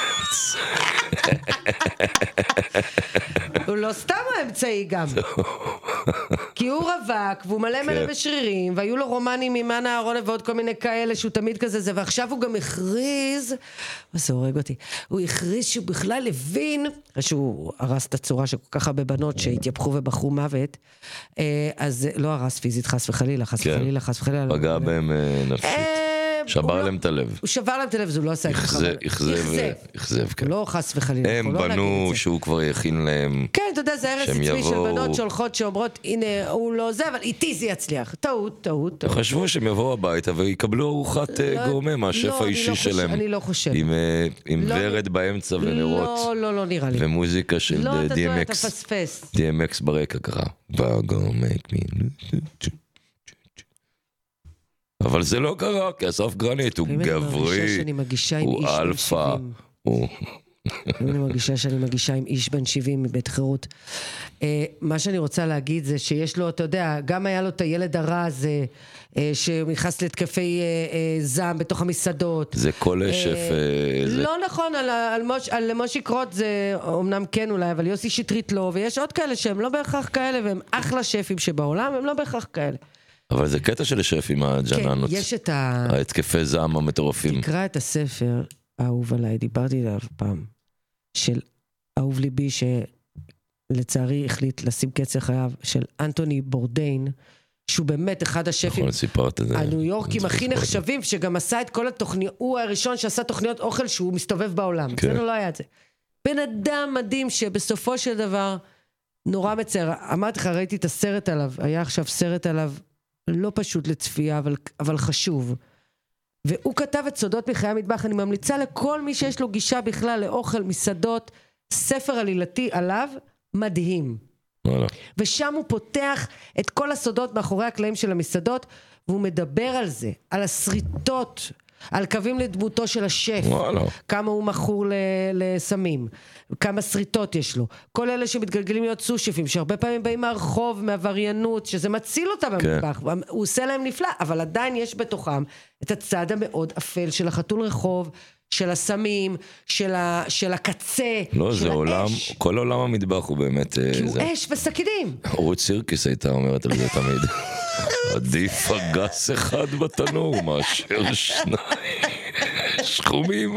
הוא לא סתם האמצעי גם. כי הוא רווק, והוא מלא בשרירים, והיו לו רומנים עם אנה אהרון ועוד כל מיני כאלה, שהוא תמיד כזה זה, ועכשיו הוא גם הכריז, זה הורג אותי, הוא הכריז שהוא בכלל הבין, שהוא הרס את הצורה של כל כך הרבה בנות שהתייפחו ובחרו מוות, אז לא הרס פיזית, חס וחלילה, פגע בהם נפשית. שבר להם את הלב. הוא שבר להם את הלב, זה לא עשה את זה. אכזב, כן. לא חס וחלילה. הם בנו שהוא כבר יכין להם. כן, אתה יודע, זה הרס עצמי של בנות שהולכות שאומרות, הנה, הוא לא זה, אבל איתי זה יצליח. טעות. חשבו שהם יבואו הביתה ויקבלו ארוחת גורמה מהשף האישי שלהם. אני לא חושב. עם ורד באמצע ונרות. לא נראה לי. ומוזיקה של DMX. אתה פספס. DMX ברקע ככה. אבל זה לא קרה, כי אסף גרנית הוא גברי, הוא אלפא, אני מרגישה שאני מגישה עם איש בן 70 מבית חירות. מה שאני רוצה להגיד זה שיש לו, אתה יודע, גם היה לו את הילד הרע הזה, שנכנס לתקפי זעם בתוך המסעדות. זה כל שף... לא נכון, על מושי קרוט זה אומנם כן אולי, אבל יוסי שטרית לא, ויש עוד כאלה שהם לא בהכרח כאלה, והם אחלה שפים שבעולם, הם לא בהכרח כאלה. אבל זה קטע של השף עם הג'ננות. כן, יש את ההתקפי זעם המטורפים. תקרא את הספר, אהוב עליי, דיברתי עליו פעם, של אהוב ליבי, שלצערי החליט לשים קץ לחייו, של אנטוני בורדיין, שהוא באמת אחד השפים, הניו יורקים הכי נחשבים, שגם עשה את כל התוכניות, הוא הראשון שעשה תוכניות אוכל שהוא מסתובב בעולם. זה לא היה את זה. בן אדם מדהים שבסופו של דבר, נורא מצער. אמרתי לך, ראיתי את הסרט עליו, היה עכשיו סרט עליו, לא פשוט לצפייה, אבל חשוב. והוא כתב את סודות מחיי המטבח. אני ממליצה לכל מי שיש לו גישה בכלל לאוכל, מסעדות, ספר עלילתי עליו, מדהים. ושם הוא פותח את כל הסודות מאחורי הקלעים של המסעדות, והוא מדבר על זה, על הסריטות, על קווים לדמותו של השף, כמה הוא מכור לסמים, כמה סריטות יש לו, כל אלה שמתגלגלים להיות סושפים, שהרבה פעמים באים מהרחוב, מהווריאנות, שזה מציל אותם במטבח, הוא עושה להם נפלא, אבל עדיין יש בתוכם את הצד המאוד אפל של החתול רחוב, של הסמים, של הקצה, לא, זה עולם, כל עולם המטבח הוא באמת... כי הוא אש וסכינים. אורית סירקיס הייתה אומרת על זה תמיד. עדיף אגס אחד בתנור מאשר שניים. שחומים.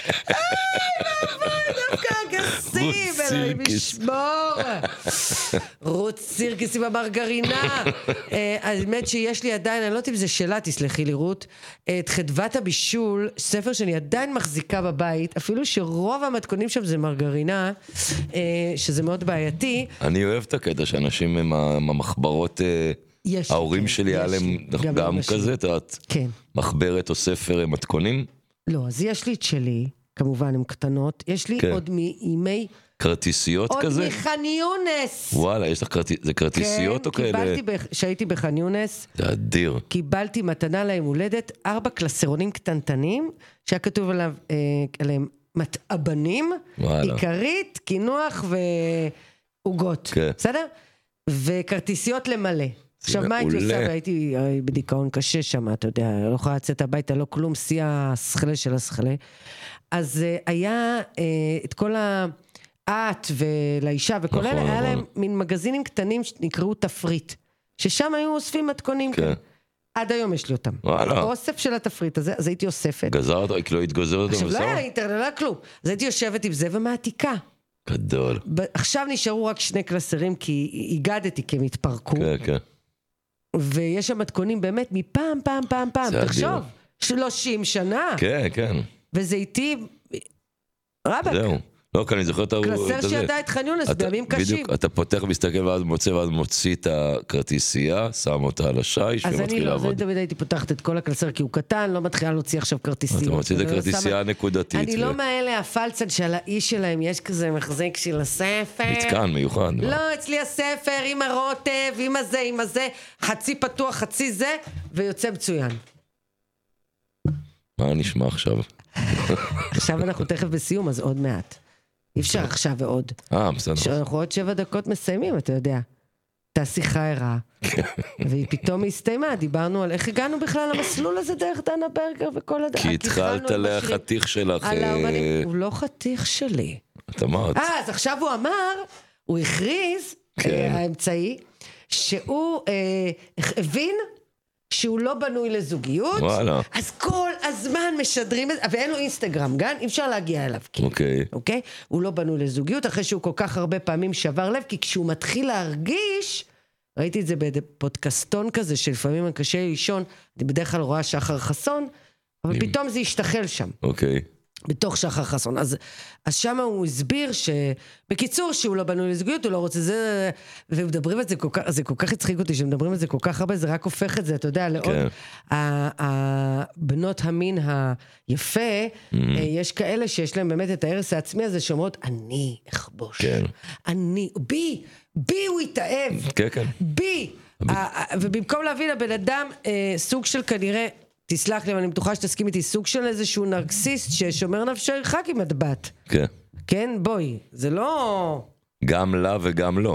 דווקא הגסים, אלוהים ישמור. רות סירקיס עם המרגרינה. האמת שיש לי עדיין, אני לא יודעת אם זה שאלה, תסלחי לי רות, את חדוות הבישול, ספר שאני עדיין מחזיקה בבית, אפילו שרוב המתכונים שם זה מרגרינה, שזה מאוד בעייתי. אני אוהב את הקטע שאנשים עם המחברות, ההורים שלי היה להם גם כזה, את יודעת, מחברת או ספר מתכונים? לא, אז יש לי את שלי, כמובן הן קטנות, יש לי עוד מימי... כרטיסיות כזה? עוד מחן יונס. וואלה, יש לך זה כרטיסיות או כאלה? כן, קיבלתי, שהייתי בחן יונס. זה אדיר. קיבלתי מתנה ליום הולדת, 4 קלסרונים קטנטנים, שהיה כתוב עליהם מטעבנים, עיקרית, קינוח ועוגות. בסדר? וכרטיסיות למלא. עכשיו, מה הייתי עושה? והייתי בדיכאון קשה שם, אתה יודע, לא יכולה לצאת הביתה, לא כלום, שיא השכלה של השכלה. אז היה את כל את ולאישה וכל אלה, היה להם מין מגזינים קטנים שנקראו תפריט, ששם היו אוספים מתכונים כאלה. עד היום יש לי אותם. האוסף של התפריט הזה, אז הייתי אוספת. גזרת, לא התגוזר אותו עכשיו, לא היה אינטרנט, לא היה כלום. אז הייתי יושבת עם זה ומעתיקה. גדול. עכשיו נשארו רק 2 קלסרים, כי הגדתי, כי הם התפרקו. כן, כן. ויש שם מתכונים באמת מפעם, פעם. תחשוב, 30 שנה. כן, כן. וזה איתי רבק. זהו. לא, כי אני זוכר את קלסר שידע את חן יונס בימים קשים. בדיוק, אתה פותח, מסתכל ואז מוצא, ואז מוציא את הכרטיסייה, שם אותה על השיש ומתחיל לעבוד. אז אני תמיד הייתי פותחת את כל הקלסר, כי הוא קטן, לא מתחילה להוציא עכשיו כרטיסיות. אתה מוציא את הכרטיסייה הנקודתית. אני לא מאלה הפלצן של האיש שלהם, יש כזה מחזיק של הספר. מתקן מיוחד. לא, אצלי הספר, עם הרוטב, עם הזה, חצי פתוח, חצי זה, ויוצא מצוין. מה נשמע עכשיו? עכשיו אנחנו תכף בסיום, אז עוד מעט. אי אפשר עכשיו ועוד. בסדר. אנחנו עוד 7 דקות מסיימים, אתה יודע. הייתה שיחה ערה, והיא פתאום הסתיימה, דיברנו על איך הגענו בכלל למסלול הזה דרך דנה ברגר וכל הדרך. כי התחלת לחתיך שלך. הוא לא חתיך שלי. את אמרת. אז עכשיו הוא הכריז, האמצעי, שהוא הבין שהוא לא בנוי לזוגיות, אז כל הזמן משדרים, ואין לו אינסטגרם, גם אי אפשר להגיע אליו. אוקיי? הוא לא בנוי לזוגיות, אחרי שהוא כל כך הרבה פעמים שבר לב, כי כשהוא מתחיל להרגיש, ראיתי את זה בפודקאסטון כזה, שלפעמים אני קשה לישון, אני בדרך כלל רואה שחר חסון, אבל פתאום זה ישתחל שם. אוקיי. בתוך שחר חסון. אז שם הוא הסביר בקיצור שהוא לא בנוי לזוגיות, הוא לא רוצה זה, ומדברים את זה זה כל כך הצחיק אותי, שמדברים את זה כל כך הרבה, זה רק הופך את זה, אתה יודע, לעוד, בנות המין היפה, יש כאלה שיש להם באמת את הערס העצמי הזה, שאומרות, אני אכבוש, בי הוא יתאהב, בי, ובמקום להביא לבן אדם סוג של כנראה, תסלח לי, אבל אני בטוחה שתסכים איתי, סוג של איזשהו נרקסיסט ששומר נפשו ירחק עם הטבעת. כן. כן, בואי, זה לא... גם לה וגם לא.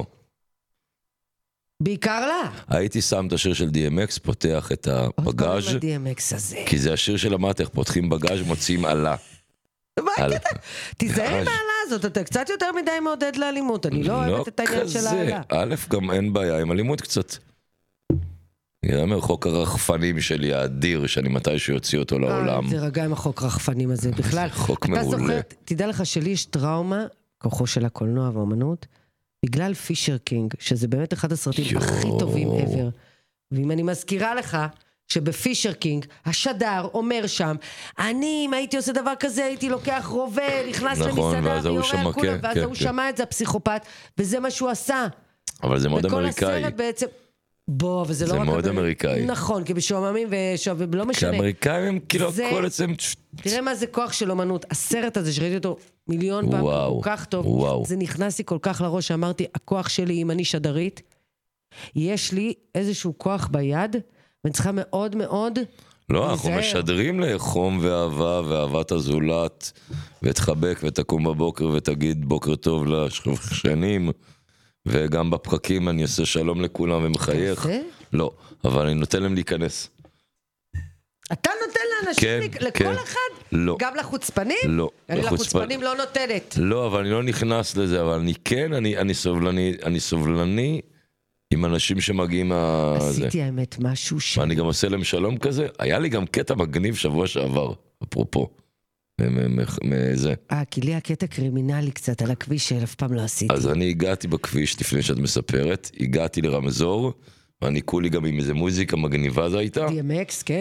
בעיקר לה. הייתי שם את השיר של DMX, פותח את הבגאז' עוד פעם ה-DMX הזה. כי זה השיר של המתח, פותחים בגאז' מוציאים עלה. מה הקטע? תיזהר מהעלה הזאת, אתה קצת יותר מדי מעודד לאלימות, אני לא אוהבת את העניין של העלה. א', גם אין בעיה עם אלימות קצת. אני אומר, חוק הרחפנים שלי האדיר, שאני מתי שיוציא אותו לעולם. זה רגע עם החוק הרחפנים הזה, בכלל. חוק מעולה. תדע לך שלי יש טראומה, כוחו של הקולנוע והאמנות, בגלל פישר קינג, שזה באמת אחד הסרטים הכי טובים ever. ואם אני מזכירה לך, שבפישר קינג, השדר אומר שם, אני, אם הייתי עושה דבר כזה, הייתי לוקח רובה, נכנס למסעדה, ויורה כולם, ואז הוא שמע את זה, הפסיכופת, וזה מה שהוא עשה. אבל זה מאוד אמריקאי. וכל הסרט בעצם... בוא, וזה לא רק... זה מאוד אמריקאי. נכון, כי משועממים ולא משנה. כשאמריקאים הם כאילו הכל אצלם... תראה מה זה כוח של אומנות. הסרט הזה שראיתי אותו מיליון פעם, כל כך טוב. זה נכנס לי כל כך לראש, שאמרתי, הכוח שלי, אם אני שדרית, יש לי איזשהו כוח ביד, ואני צריכה מאוד מאוד... לא, אנחנו משדרים לחום ואהבה, ואהבת הזולת, ותחבק ותקום בבוקר ותגיד בוקר טוב לשכנים, וגם בפרקים אני עושה שלום לכולם ומחייך. לא, אבל אני נותן להם להיכנס. אתה נותן לאנשים, לכל אחד? לא. גם לחוצפנים? לא. אני לחוצפנים לא נותנת. לא, אבל אני לא נכנס לזה, אבל אני כן, אני סובלני עם אנשים שמגיעים עשיתי האמת משהו אני גם עושה להם שלום כזה. היה לי גם קטע מגניב שבוע שעבר, אפרופו. מזה. כי לי הקטע קרימינלי קצת על הכביש שאף פעם לא עשיתי. אז אני הגעתי בכביש, לפני שאת מספרת, הגעתי לרמזור, ואני כולי גם עם איזה מוזיקה מגניבה זה הייתה. DMX, כן.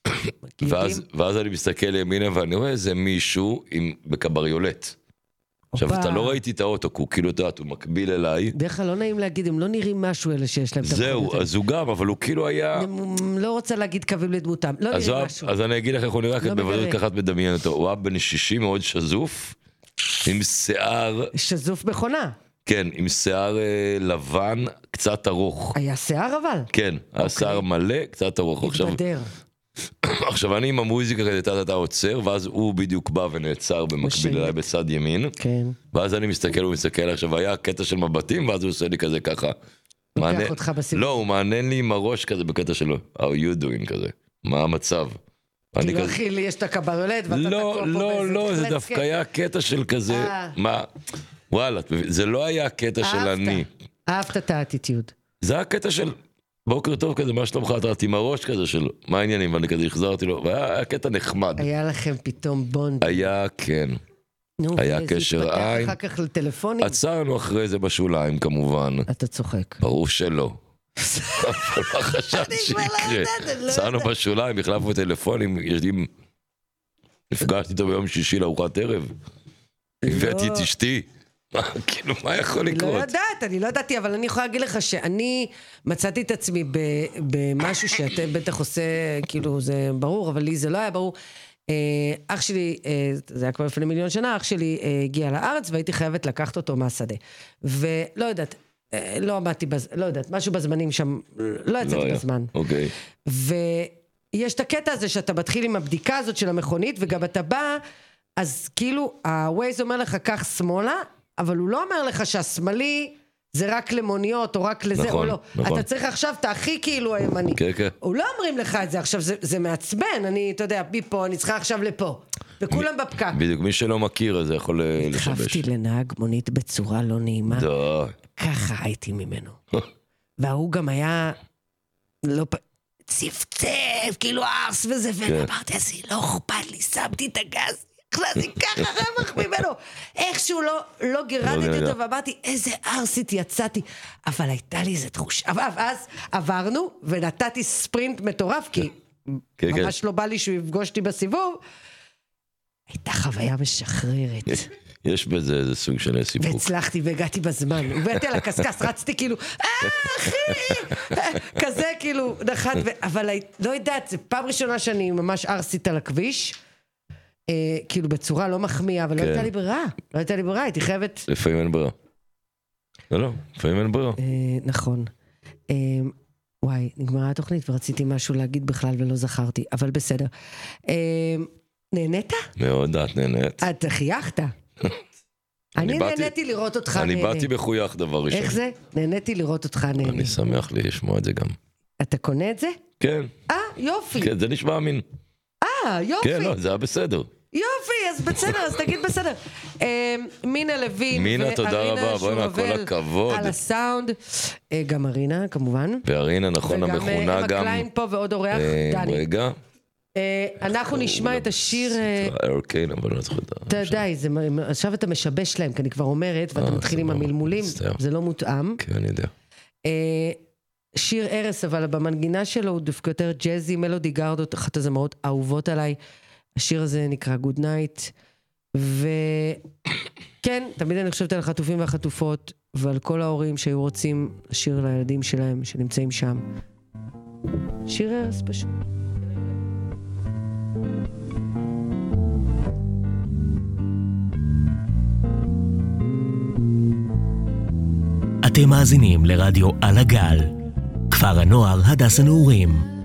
ואז אני מסתכל לימינה ואני רואה איזה מישהו בקבריולט. עכשיו, אתה לא ראיתי את האוטו, הוא כאילו, הוא מקביל אליי. דרך כלל לא נעים להגיד, הם לא נראים משהו אלה שיש להם. זהו, אז הוא גם, אבל הוא כאילו היה... לא רוצה להגיד קווים לדמותם, לא נראים משהו. אז אני אגיד לך איך הוא נראה, כי את בוודאות ככה את מדמיין אותו. הוא היה בן 60 מאוד שזוף, עם שיער... שזוף מכונה. כן, עם שיער לבן, קצת ארוך. היה שיער אבל? כן, היה שיער מלא, קצת ארוך. התבדר. עכשיו אני עם המוזיקה כזה, אתה עוצר, ואז הוא בדיוק בא ונעצר במקביל אליי בצד ימין. כן. ואז אני מסתכל, הוא מסתכל, עכשיו היה קטע של מבטים, ואז הוא עושה לי כזה ככה. לוקח אותך בסיבוב. לא, הוא מעניין לי עם הראש כזה בקטע שלו. How you doing כזה? מה המצב? כאילו אחי לי יש את הקבריולט ואתה תקוע פה באיזה... לא, זה דווקא היה קטע של כזה, מה? וואלה, זה לא היה קטע של אני. אהבת את האטיטיוד. זה היה קטע של... בוקר טוב כזה, מה שלומך, אתה עם הראש כזה של מה העניינים, ואני כזה החזרתי לו, והיה קטע נחמד. היה לכם פתאום בונד. היה, כן. היה קשר עין. אחר כך לטלפונים. עצרנו אחרי זה בשוליים כמובן. אתה צוחק. ברור שלא. אבל מה חשבתי שיקרה? עצרנו בשוליים, החלפנו טלפונים, נפגשתי איתו ביום שישי לארוחת ערב. הבאתי את אשתי. כאילו, מה יכול לקרות? אני לא ידעתי, אבל אני יכולה להגיד לך שאני מצאתי את עצמי במשהו שאתה בטח עושה, כאילו זה ברור, אבל לי זה לא היה ברור. אח שלי, זה היה כבר לפני 1,000,000 שנה, אח שלי הגיע לארץ והייתי חייבת לקחת אותו מהשדה. ולא יודעת, לא עמדתי, לא יודעת, משהו בזמנים שם, לא יצאתי בזמן. אוקיי. ויש את הקטע הזה שאתה מתחיל עם הבדיקה הזאת של המכונית, וגם אתה בא, אז כאילו, הווייז אומר לך, כך שמאלה, אבל הוא לא אומר לך שהשמאלי זה רק למוניות או רק לזה או לא. אתה צריך עכשיו, אתה הכי כאילו הימני. הוא לא אומרים לך את זה עכשיו, זה מעצבן, אתה יודע, מפה, אני צריכה עכשיו לפה. וכולם בפקק. בדיוק, מי שלא מכיר, זה יכול לשבש. התחפתי לנהג מונית בצורה לא נעימה. ככה הייתי ממנו. והוא גם היה צפצף, כאילו ארס וזה, ואמרתי, אז לא אכפת לי, שמתי את הגז. הכנסתי ככה רווח ממנו, איכשהו לא גירדתי אותו, ואמרתי, איזה ארסית יצאתי, אבל הייתה לי איזה תחושה, אז עברנו, ונתתי ספרינט מטורף, כי ממש לא בא לי שהוא יפגוש אותי בסיבוב, הייתה חוויה משחררת. יש בזה איזה סוג של סיפוק. והצלחתי והגעתי בזמן, ובאתי על הקסקס, רצתי כאילו, אחי, כזה כאילו, נחת, אבל לא יודעת, זה פעם ראשונה שאני ממש ארסית על הכביש, כאילו בצורה לא מחמיאה, אבל לא הייתה לי ברירה, הייתי חייבת... לפעמים אין ברירה. לא, לפעמים אין ברירה. נכון. וואי, נגמרה התוכנית ורציתי משהו להגיד בכלל ולא זכרתי, אבל בסדר. נהנית? מאוד, את נהנית. את חייכת. אני נהניתי לראות אותך נהנה. אני באתי מחוייך דבר ראשון. איך זה? נהניתי לראות אותך נהנה. אני שמח לי לשמוע את זה גם. אתה קונה את זה? כן. יופי. כן, זה נשמע אמין. יופי. כן, לא, זה היה בסדר. יופי, אז בסדר, אז תגיד בסדר. מינה לוין וארינה שובל על הסאונד. גם ארינה, כמובן. וארינה, נכון, המכונה גם... וגם אמה קליין פה ועוד אורח, דני. רגע. אנחנו נשמע את השיר... אוקיי, אבל לא זוכר. אתה יודע, עכשיו אתה משבש להם, כי אני כבר אומרת, ואתה מתחיל עם המלמולים, זה לא מותאם. כן, אני יודע. שיר ארס, אבל במנגינה שלו הוא דווקא יותר ג'זי, מלודי גארדות, אחת הזמרות אהובות עליי. השיר הזה נקרא Good Night, וכן, תמיד אני חושבת על החטופים והחטופות, ועל כל ההורים שהיו רוצים לשיר לילדים שלהם, שנמצאים שם. שיר ארס פשוט. אתם מאזינים לרדיו על הגל, כפר הנוער הדס הנעורים.